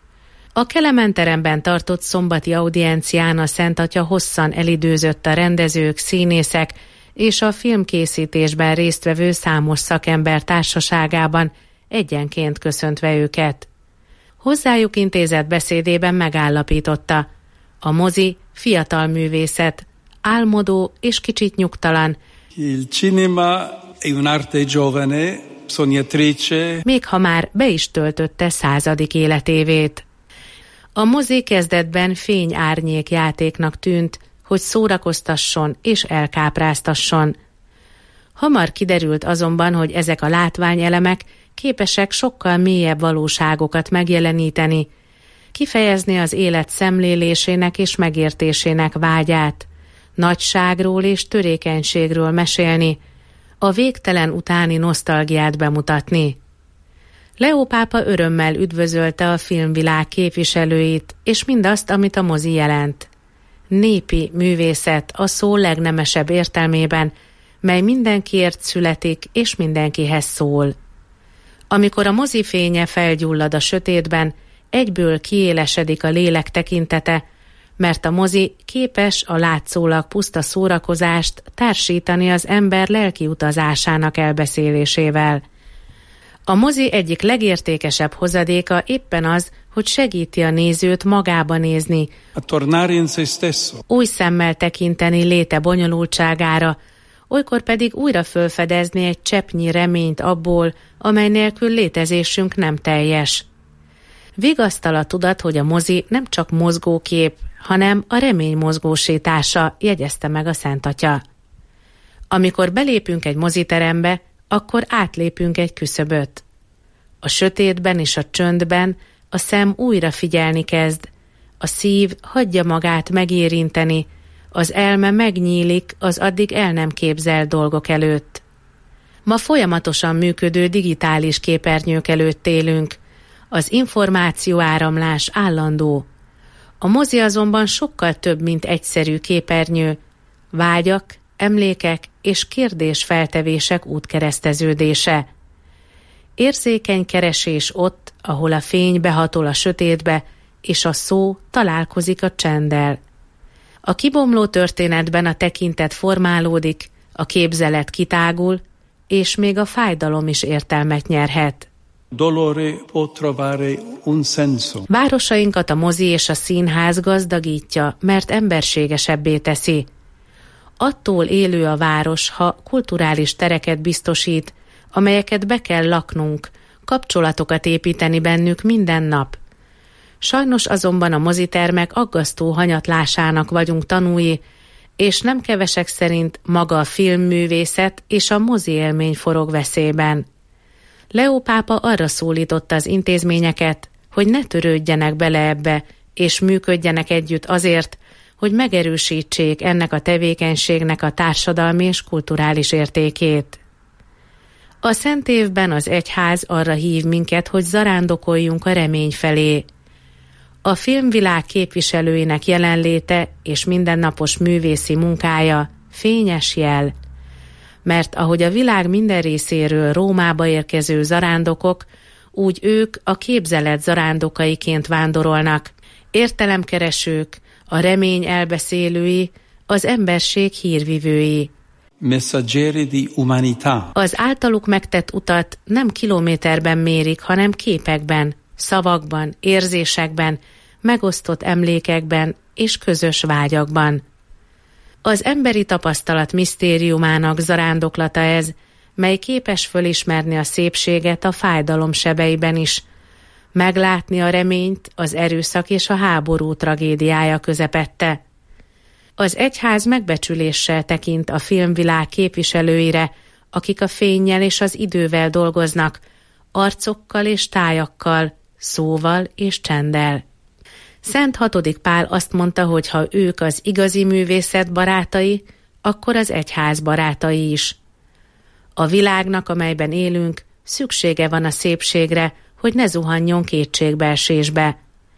A Kelemen teremben tartott szombati audiencián a Szent Atya hosszan elidőzött a rendezők, színészek és a filmkészítésben résztvevő számos szakember társaságában, egyenként köszöntve őket. Hozzájuk intézett beszédében megállapította: a mozi fiatal művészet, álmodó és kicsit nyugtalan. Il cinema è un'arte giovane, sognatrice. Még ha már be is töltötte 100. életévét. A mozi kezdetben fény-árnyék játéknak tűnt, hogy szórakoztasson és elkápráztasson. Hamar kiderült azonban, hogy ezek a látványelemek képesek sokkal mélyebb valóságokat megjeleníteni, kifejezni az élet szemlélésének és megértésének vágyát, nagyságról és törékenységről mesélni, a végtelen utáni nosztalgiát bemutatni. Leó pápa örömmel üdvözölte a filmvilág képviselőit, és mindazt, amit a mozi jelent. Népi művészet a szó legnemesebb értelmében, mely mindenkiért születik és mindenkihez szól. Amikor a mozi fénye felgyullad a sötétben, egyből kiélesedik a lélek tekintete, mert a mozi képes a látszólag puszta szórakozást társítani az ember lelki utazásának elbeszélésével. A mozi egyik legértékesebb hozadéka éppen az, hogy segíti a nézőt magába nézni, új szemmel tekinteni léte bonyolultságára, olykor pedig újra fölfedezni egy cseppnyi reményt abból, amely nélkül létezésünk nem teljes. Vigasztal a tudat, hogy a mozi nem csak mozgókép, hanem a remény mozgósítása, jegyezte meg a Szentatya. Amikor belépünk egy moziterembe, akkor átlépünk egy küszöböt. A sötétben és a csöndben a szem újra figyelni kezd, a szív hagyja magát megérinteni, az elme megnyílik az addig el nem képzelt dolgok előtt. Ma folyamatosan működő digitális képernyők előtt élünk, az információáramlás állandó. A mozi azonban sokkal több, mint egyszerű képernyő, vágyak, emlékek és kérdésfeltevések útkereszteződése. Érzékeny keresés ott, ahol a fény behatol a sötétbe, és a szó találkozik a csenddel. A kibomló történetben a tekintet formálódik, a képzelet kitágul, és még a fájdalom is értelmet nyerhet. Dolore può trovare un senso. Városainkat a mozi és a színház gazdagítja, mert emberségesebbé teszi. Attól élő a város, ha kulturális tereket biztosít, amelyeket be kell laknunk, kapcsolatokat építeni bennük minden nap. Sajnos azonban a mozitermek aggasztó hanyatlásának vagyunk tanúi, és nem kevesek szerint maga a filmművészet és a mozi élmény forog veszélyben. Leó pápa arra szólította az intézményeket, hogy ne törődjenek bele ebbe, és működjenek együtt azért, hogy megerősítsék ennek a tevékenységnek a társadalmi és kulturális értékét. A Szent Évben az egyház arra hív minket, hogy zarándokoljunk a remény felé. A filmvilág képviselőinek jelenléte és mindennapos művészi munkája fényes jel, mert ahogy a világ minden részéről Rómába érkező zarándokok, úgy ők a képzelet zarándokaiként vándorolnak, értelemkeresők, a remény elbeszélői, az emberség hírvivői. Messaggeri di umanità. Az általuk megtett utat nem kilométerben mérik, hanem képekben, szavakban, érzésekben, megosztott emlékekben és közös vágyakban. Az emberi tapasztalat misztériumának zarándoklata ez, mely képes fölismerni a szépséget a fájdalom sebeiben is, meglátni a reményt az erőszak és a háború tragédiája közepette. Az egyház megbecsüléssel tekint a filmvilág képviselőire, akik a fénnyel és az idővel dolgoznak, arcokkal és tájakkal, szóval és csenddel. Szent VI. Pál azt mondta, hogy ha ők az igazi művészet barátai, akkor az egyház barátai is. A világnak, amelyben élünk, szüksége van a szépségre, hogy ne zuhanjon kétségbeesésbe.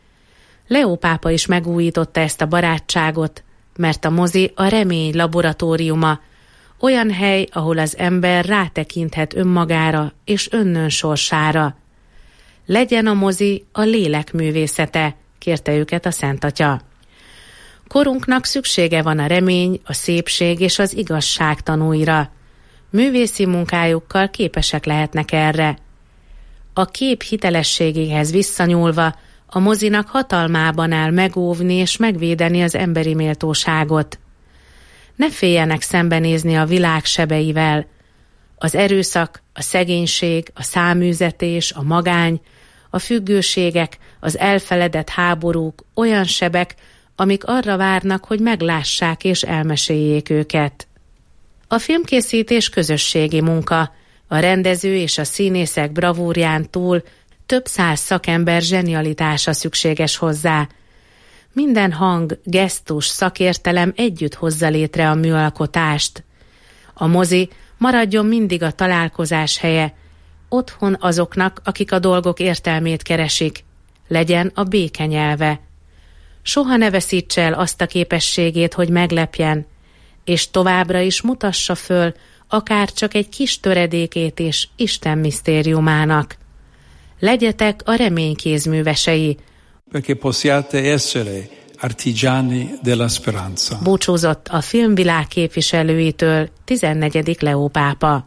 Leó pápa is megújította ezt a barátságot, mert a mozi a remény laboratóriuma, olyan hely, ahol az ember rátekinthet önmagára és önnön sorsára. Legyen a mozi a lélek művészete, kérte őket a Szentatya. Korunknak szüksége van a remény, a szépség és az igazság tanúira. Művészi munkájukkal képesek lehetnek erre. A kép hitelességéhez visszanyúlva, a mozinak hatalmában áll megóvni és megvédeni az emberi méltóságot. Ne féljenek szembenézni a világ sebeivel. Az erőszak, a szegénység, a száműzetés, a magány, a függőségek, az elfeledett háborúk olyan sebek, amik arra várnak, hogy meglássák és elmeséljék őket. A filmkészítés közösségi munka, a rendező és a színészek bravúrján túl több száz szakember zsenialitása szükséges hozzá. Minden hang, gesztus, szakértelem együtt hozza létre a műalkotást. A mozi maradjon mindig a találkozás helye, otthon azoknak, akik a dolgok értelmét keresik. Legyen a béke nyelve. Soha ne veszítse el azt a képességét, hogy meglepjen, és továbbra is mutassa föl akár csak egy kis töredékét is Isten misztériumának. Legyetek a remény kézművesei. Perché possiate essere artigiani della speranza. Búcsúzott a filmvilág képviselőitől 14. Leó pápa.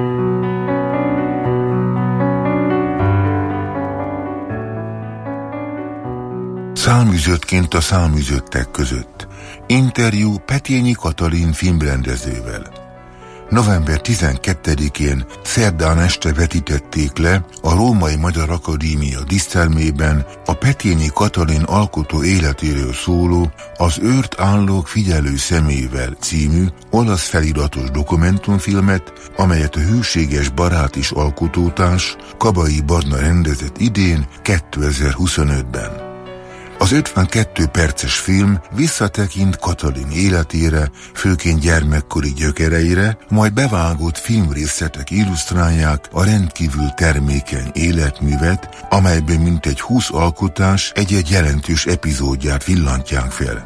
Száműzöttként a száműzöttek között. Interjú Petényi Katalin filmrendezővel. november 12-én szerdán este vetítették le a Római Magyar Akadémia dísztermében a Petényi Katalin alkotó életéről szóló Az őrt állók figyelő szemével című olasz feliratos dokumentumfilmet, amelyet a hűséges barát és alkotótárs Kabai Barna rendezett idén, 2025-ben. Az 52 perces film visszatekint Katalin életére, főként gyermekkori gyökereire, majd bevágott filmrészletek illusztrálják a rendkívül termékeny életművet, amelyben mintegy 20 alkotás egy-egy jelentős epizódját villantják fel.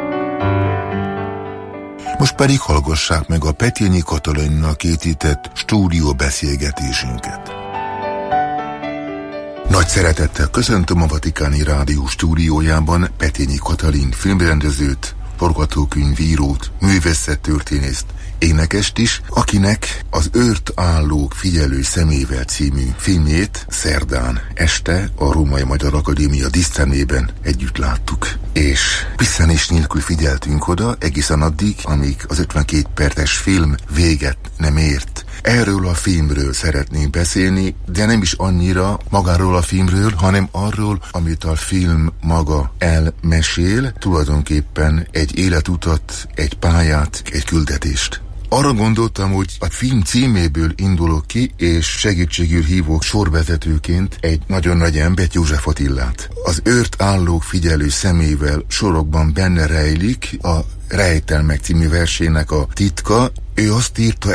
Most pedig hallgassák meg a Petényi Katalinnal készített stúdióbeszélgetésünket. Nagy szeretettel köszöntöm a Vatikáni Rádió stúdiójában Petényi Katalin filmrendezőt, forgatókönyvírót, művészettörténészt, énekest is, akinek Az őrt állók figyelő szemével című filmjét szerdán este a Római Magyar Akadémia dísztermében együtt láttuk. És visszanés nélkül figyeltünk oda egészen addig, amíg az 52 perces film véget nem ért. Erről a filmről szeretnénk beszélni, de nem is annyira magáról a filmről, hanem arról, amit a film maga elmesél, tulajdonképpen egy életutat, egy pályát, egy küldetést. Arra gondoltam, hogy a film címéből indulok ki, és segítségül hívok sorvezetőként egy nagyon nagy embert, József Attilát. Az őrt állók figyelő szemével sorokban benne rejlik a Rejtelmek című versének a titka. Ő azt írta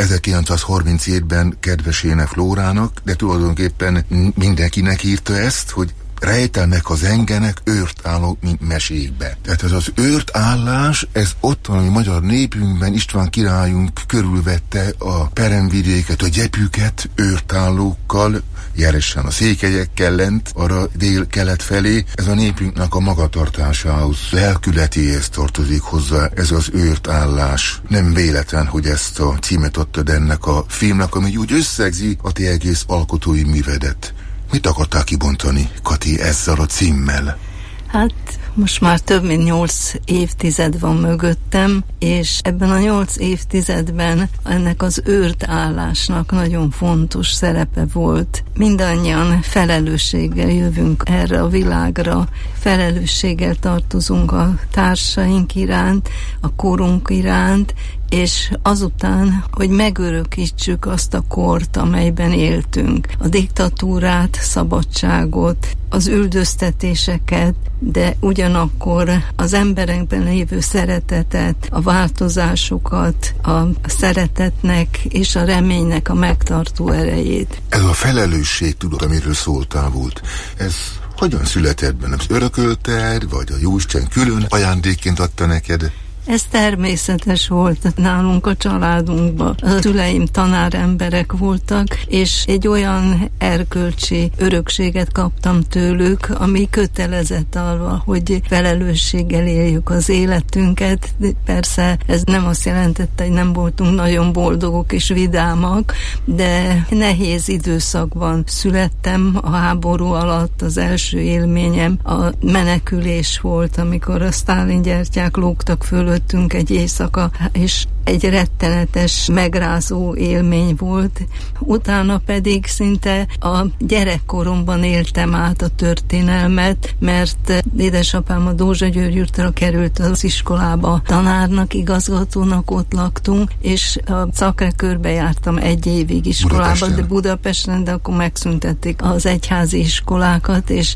1937-ben kedvesének Flórának, de tulajdonképpen mindenkinek írta ezt, hogy rejtelmek az engenek, őrt állók, mint mesékbe. Tehát ez az őrt állás, ez ott van, ami magyar népünkben István királyunk körülvette a peremvidéket, a gyepüket őrt állókkal, jelesen a székelyekkel lent, arra dél-kelet felé. Ez a népünknek a magatartásához, lelkületéhez tartozik hozzá ez az őrt állás. Nem véletlen, hogy ezt a címet adtad ennek a filmnek, ami úgy összegzi a ti egész alkotói művedet. Mit akartál kibontani, Kati, ezzel a címmel? Hát most már több mint 8 évtized van mögöttem, és ebben a 8 évtizedben ennek az őrt állásnak nagyon fontos szerepe volt. Mindannyian felelősséggel jövünk erre a világra, felelősséggel tartozunk a társaink iránt, a korunk iránt, és azután, hogy megörökítsük azt a kort, amelyben éltünk. A diktatúrát, szabadságot, az üldöztetéseket, de ugyanakkor az emberekben lévő szeretetet, a változásokat, a szeretetnek és a reménynek a megtartó erejét. Ez a felelősség, tudod, amiről szóltál volt, ez hogyan született benne? Örökölted, vagy a Jóisten külön ajándékként adta neked? Ez természetes volt nálunk a családunkban. A szüleim tanáremberek voltak, és egy olyan erkölcsi örökséget kaptam tőlük, ami kötelezett arra, hogy felelősséggel éljük az életünket. De persze ez nem azt jelentette, hogy nem voltunk nagyon boldogok és vidámak, de nehéz időszakban születtem a háború alatt. Az első élményem a menekülés volt, amikor a Sztálin gyertyák lógtak fölöttünk egy éjszaka, és egy rettenetes, megrázó élmény volt. Utána pedig szinte a gyerekkoromban éltem át a történelmet, mert édesapám a Dózsa György úrra került az iskolába. Tanárnak, igazgatónak ott laktunk, és a Sacré-Cœurbe jártam 1 évig iskolába, Budapesten, de akkor megszüntették az egyházi iskolákat, és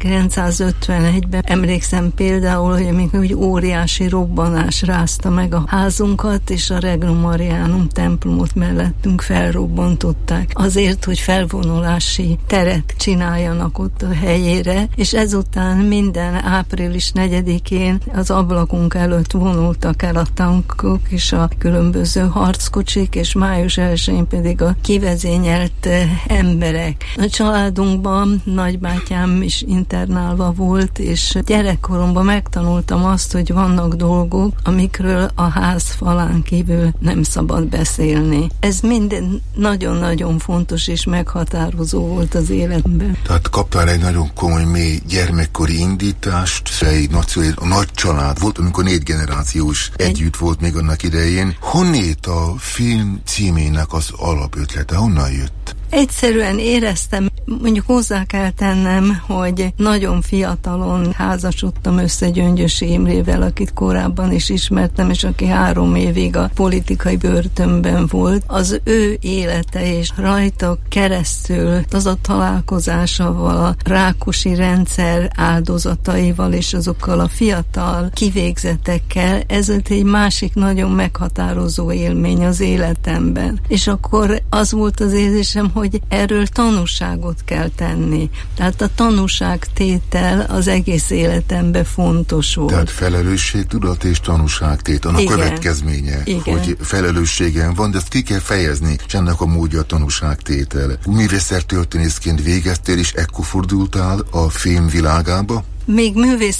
1951-ben emlékszem például, hogy amikor egy óriási robbanás rázta meg a házunkat, és a Regnum Marianum templomot mellettünk felrobbantották. Azért, hogy felvonulási teret csináljanak ott a helyére, és ezután minden április 4-én az ablakunk előtt vonultak el a tankok és a különböző harckocsik, és május 1-én pedig a kivezényelt emberek. A családunkban nagybátyám is internálva volt, és gyerekkoromban megtanultam azt, hogy vannak dolgok, dolgok, amikről a ház falán kívül nem szabad beszélni. Ez minden nagyon-nagyon fontos és meghatározó volt az életben. Tehát kaptál egy nagyon komoly, mély gyermekkori indítást, egy nagy család volt, amikor 4 generációs együtt volt még annak idején. Honnét a film címének az alapötlete? Honnan jött? Egyszerűen éreztem, mondjuk hozzá kell tennem, hogy nagyon fiatalon házasodtam össze Gyöngyös Imrével, akit korábban is ismertem, és aki 3 évig a politikai börtönben volt. Az ő élete és rajta keresztül az a találkozásával, a Rákosi rendszer áldozataival és azokkal a fiatal kivégzetekkel, ez egy másik nagyon meghatározó élmény az életemben. És akkor az volt az érzésem, hogy erről tanúságot kell tenni. Tehát a tanúságtétel az egész életemben fontos volt. Tehát felelősségtudat és tanúságtét, annak következménye, hogy felelősségem van, de ezt ki kell fejezni, és ennek a módja a tanúságtétel. Művészettörténészként végeztél, és ekkor fordultál a film világába? Még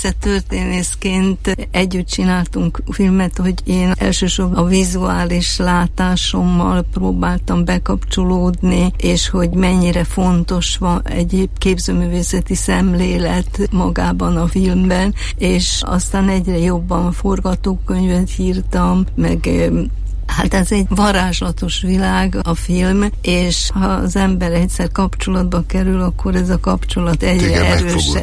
művészettörténészként együtt csináltunk filmet, hogy én elsősorban a vizuális látásommal próbáltam bekapcsolódni, és hogy mennyire fontos van egy képzőművészeti szemlélet magában a filmben, és aztán egyre jobban forgatókönyvet írtam, meg hát ez egy varázslatos világ a film, és ha az ember egyszer kapcsolatba kerül, akkor ez a kapcsolat egyre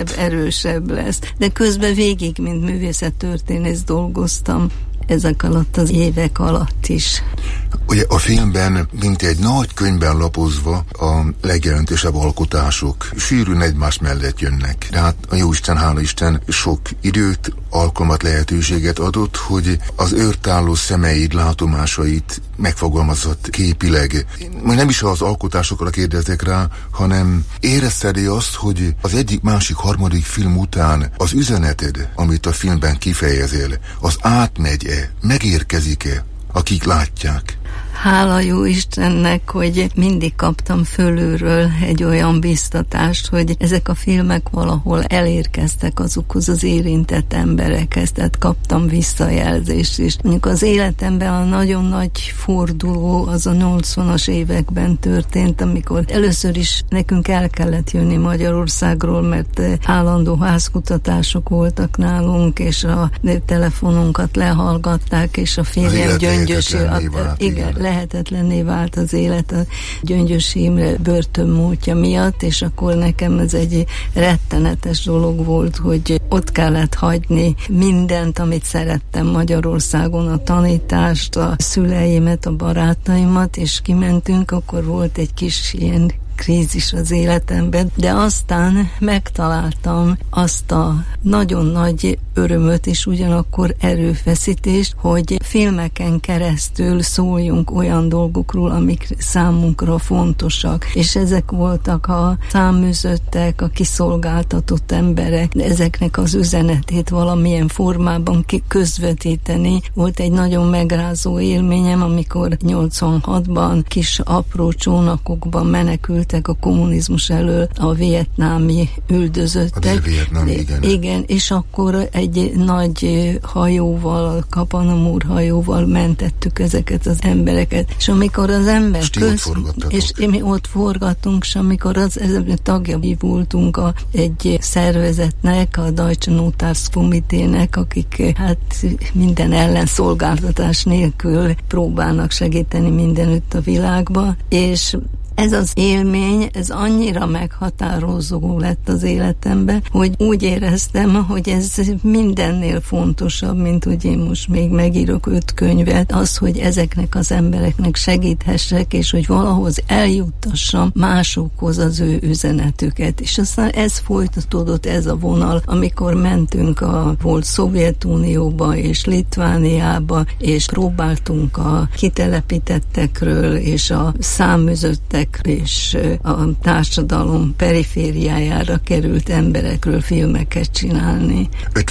erősebb lesz. De közben végig, mint művészettörténész dolgoztam ezek alatt az évek alatt is. Ugye a filmben, mint egy nagy könyvben lapozva, a legjelentősebb alkotások sűrűn egymás mellett jönnek. Tehát a Jóisten, hála Isten, sok időt, alkalmat, lehetőséget adott, hogy az őrtálló szemeid látomásait megfogalmazott képileg. Majd nem is az alkotásokra kérdezek rá, hanem érezted-e azt, hogy az egyik, másik, harmadik film után az üzeneted, amit a filmben kifejezél, az átmegy-e, megérkezik-e, akik látják? Hála jó Istennek, hogy mindig kaptam fölülről egy olyan biztatást, hogy ezek a filmek valahol elérkeztek azokhoz az érintett emberekhez, tehát kaptam visszajelzést is. Mondjuk az életemben a nagyon nagy forduló az a 80-as években történt, amikor először is nekünk el kellett jönni Magyarországról, mert állandó házkutatások voltak nálunk, és a telefonunkat lehallgatták, és a férjem Gyöngyösi... Igen, lehetetlenné vált az élet a Gyöngyös Imre börtönmúltja miatt, és akkor nekem ez egy rettenetes dolog volt, hogy ott kellett hagyni mindent, amit szerettem Magyarországon, a tanítást, a szüleimet, a barátaimat, és kimentünk, akkor volt egy kis ilyen krízis az életemben, de aztán megtaláltam azt a nagyon nagy örömöt és ugyanakkor erőfeszítést, hogy filmeken keresztül szóljunk olyan dolgokról, amik számunkra fontosak, és ezek voltak a száműzöttek, a kiszolgáltatott emberek, de ezeknek az üzenetét valamilyen formában közvetíteni. Volt egy nagyon megrázó élményem, amikor 86-ban kis apró csónakokban menekült a kommunizmus elől a vietnámi üldözöttek. Igen, és akkor egy nagy hajóval, a Kapanamur hajóval mentettük ezeket az embereket. És amikor az ember és mi ott forgattunk, és amikor az tagjai voltunk egy szervezetnek, a Deutsche Notarskommitének, akik hát minden ellenszolgáltatás nélkül próbálnak segíteni mindenütt a világba, és ez az élmény, ez annyira meghatározó lett az életemben, hogy úgy éreztem, hogy ez mindennél fontosabb, mint hogy én most még megírok 5 könyvet, az, hogy ezeknek az embereknek segíthessek, és hogy valahoz eljuttassam másokhoz az ő üzenetüket. És aztán ez folytatódott, ez a vonal, amikor mentünk a volt Szovjetunióba és Litvániába, és próbáltunk a kitelepítettekről és a száműzöttek és a társadalom perifériájára került emberekről filmeket csinálni.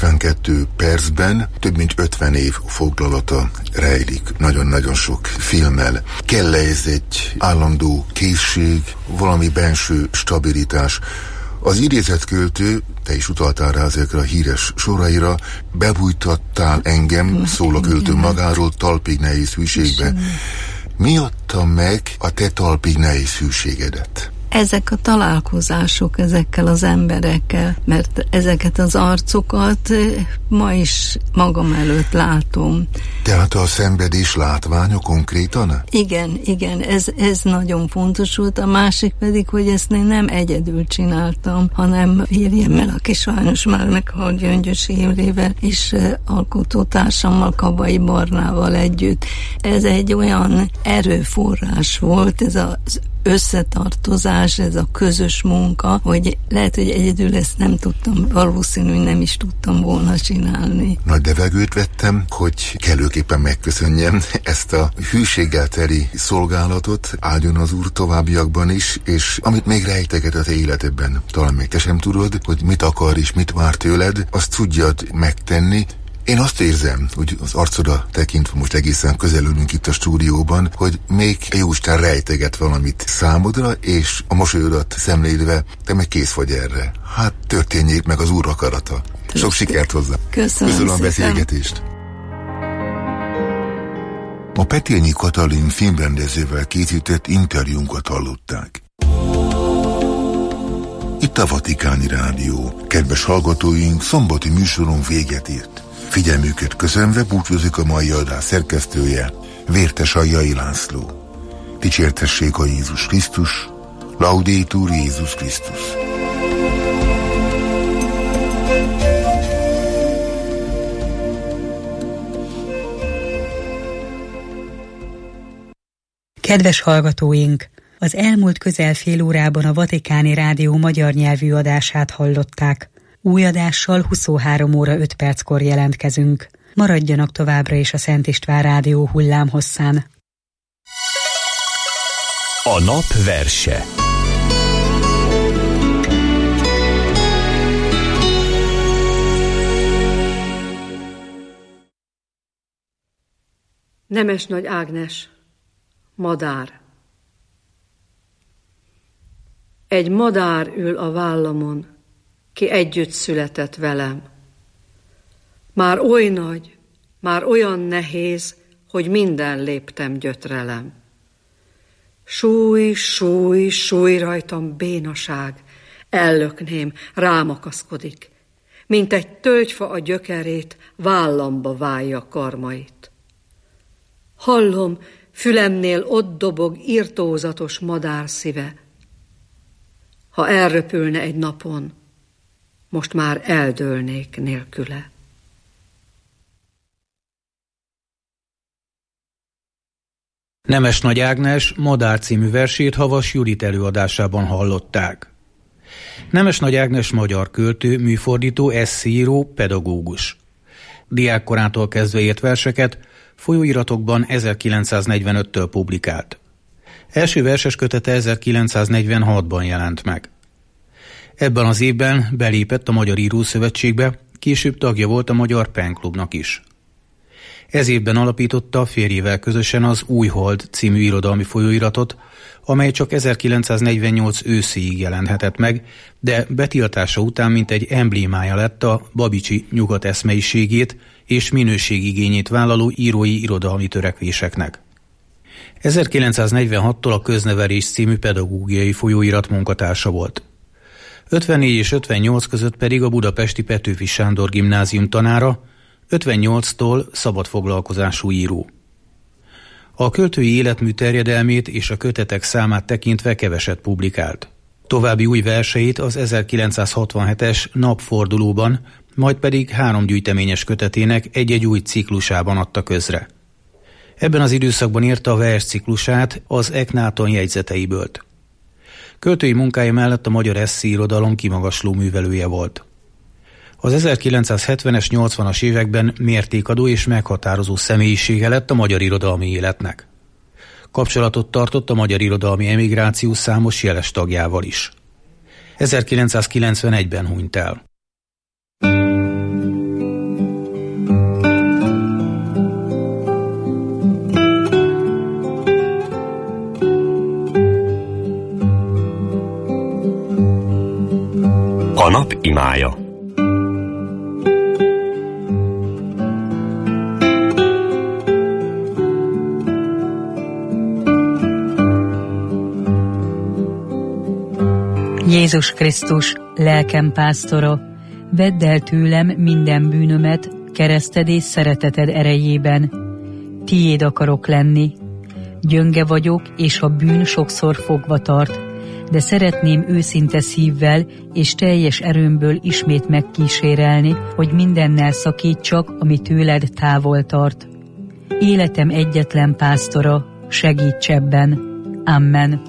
52 percben több mint 50 év foglalata rejlik nagyon-nagyon sok filmmel. Kell ez egy állandó készség, valami benső stabilitás, Az idézett költő, te is utaltál rá ezekre a híres soraira, bebújtattál engem, szól a költő magáról, talpig nehéz hűségbe. Mi adta meg a te talpig nehéz hűségedet? Ezek a találkozások ezekkel az emberekkel, mert ezeket az arcokat ma is magam előtt látom. Tehát a szenvedés látványa konkrétan? Igen, ez nagyon fontos volt. A másik pedig, hogy ezt én nem egyedül csináltam, hanem férjemmel, aki sajnos már meghalt, Gyöngyös Imrével, és alkotótársammal, Kabai Barnával együtt. Ez egy olyan erőforrás volt, ez az összetartozás, ez a közös munka, hogy lehet, hogy egyedül ezt nem tudtam, valószínű, nem is tudtam volna csinálni. Nagy levegőt vettem, hogy kellőképpen megköszönjem ezt a hűséggel teli szolgálatot, áldjon az Úr továbbiakban is, és amit még rejteget az életedben, talán még te sem tudod, hogy mit akar és mit vár tőled, azt tudjad megtenni. Én azt érzem, hogy az arcodra tekintve, most egészen közel ülünk itt a stúdióban, hogy még Jóisten rejteget valamit számodra, és a mosolyodat szemlélve te meg kész vagy erre. Hát történjék meg az Úr akarata. Sok sikert hozzá. Köszönöm a beszélgetést. A Petényi Katalin filmrendezővel készített interjúnkat hallották. Itt a Vatikáni Rádió. Kedves hallgatóink, szombati műsoron véget ért. Figyelmüket köszönve búcsúzik a mai adás szerkesztője, Vértes Aljai László. Dicsértessék a Jézus Krisztus, Laudetur Jézus Krisztus. Kedves hallgatóink! Az elmúlt közel fél órában a Vatikáni Rádió magyar nyelvű adását hallották. Új adással 23 óra 5 perckor jelentkezünk. Maradjanak továbbra is a Szent István Rádió hullámhosszán. A nap verse. Nemesnagy Ágnes, madár. Egy madár ül a vállamon, ki együtt született velem. Már oly nagy, már olyan nehéz, hogy minden léptem gyötrelem. Súly, súly, súly rajtam bénaság, ellökném, rámakaszkodik, mint egy tölgyfa a gyökerét, vállamba válja karmait. Hallom, fülemnél ott dobog irtózatos madár szíve. Ha elröpülne egy napon, most már eldőlnék nélküle. Nemesnagy Ágnes Madár című versét Havas Judit előadásában hallották. Nemesnagy Ágnes magyar költő, műfordító, esszéíró, pedagógus. Diákkorától kezdve írt verseket, folyóiratokban 1945-től publikált. Első verses kötete 1946-ban jelent meg. Ebben az évben belépett a Magyar Írószövetségbe, később tagja volt a Magyar Penklubnak is. Ez évben alapította férjével közösen az Új Hold című irodalmi folyóiratot, amely csak 1948 őszéig jelenhetett meg, de betiltása után mintegy emblémája lett a babicsi nyugateszmeiségét és minőségigényét vállaló írói irodalmi törekvéseknek. 1946-tól a Köznevelés című pedagógiai folyóirat munkatársa volt. 54 és 58 között pedig a budapesti Petőfi Sándor gimnázium tanára, 58-tól szabadfoglalkozású író. A költői életmű terjedelmét és a kötetek számát tekintve keveset publikált. További új verseit az 1967-es Napfordulóban, majd pedig 3 gyűjteményes kötetének egy-egy új ciklusában adta közre. Ebben az időszakban írta a vers ciklusát az Eknáton jegyzeteiből. Költői munkája mellett a magyar esszéirodalom kimagasló művelője volt. Az 1970-es, 80-as években mértékadó és meghatározó személyisége lett a magyar irodalmi életnek. Kapcsolatot tartott a magyar irodalmi emigráció számos jeles tagjával is. 1991-ben hunyt el. A nap imája. Jézus Krisztus, lelkem pásztora, vedd el tőlem minden bűnömet, kereszted és szereteted erejében. Tiéd akarok lenni. Gyönge vagyok, és a bűn sokszor fogva tart, de szeretném őszinte szívvel és teljes erőmből ismét megkísérelni, hogy mindennel szakítsak, ami tőled távol tart. Életem egyetlen pásztora, segíts ebben. Amen.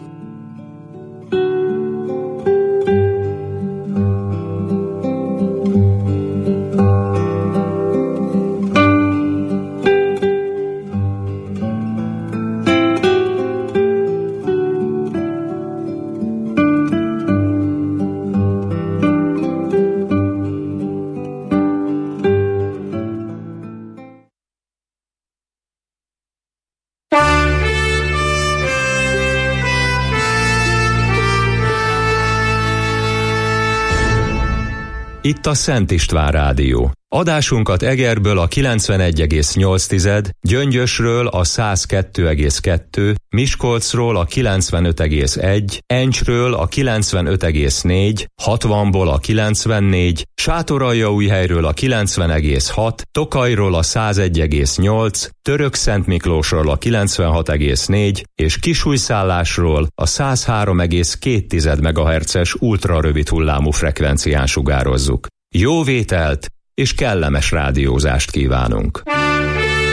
Itt a Szent István Rádió. Adásunkat Egerből a 91,8, Gyöngyösről a 102,2, Miskolcról a 95,1, Encsről a 95,4, 60-ból a 94, Sátoraljaújhelyről a 90,6, Tokajról a 101,8, Törökszentmiklósról a 96,4 és Kisújszállásról a 103,2 MHz-es ultrarövid hullámú frekvencián sugározzuk. Jó vételt és kellemes rádiózást kívánunk!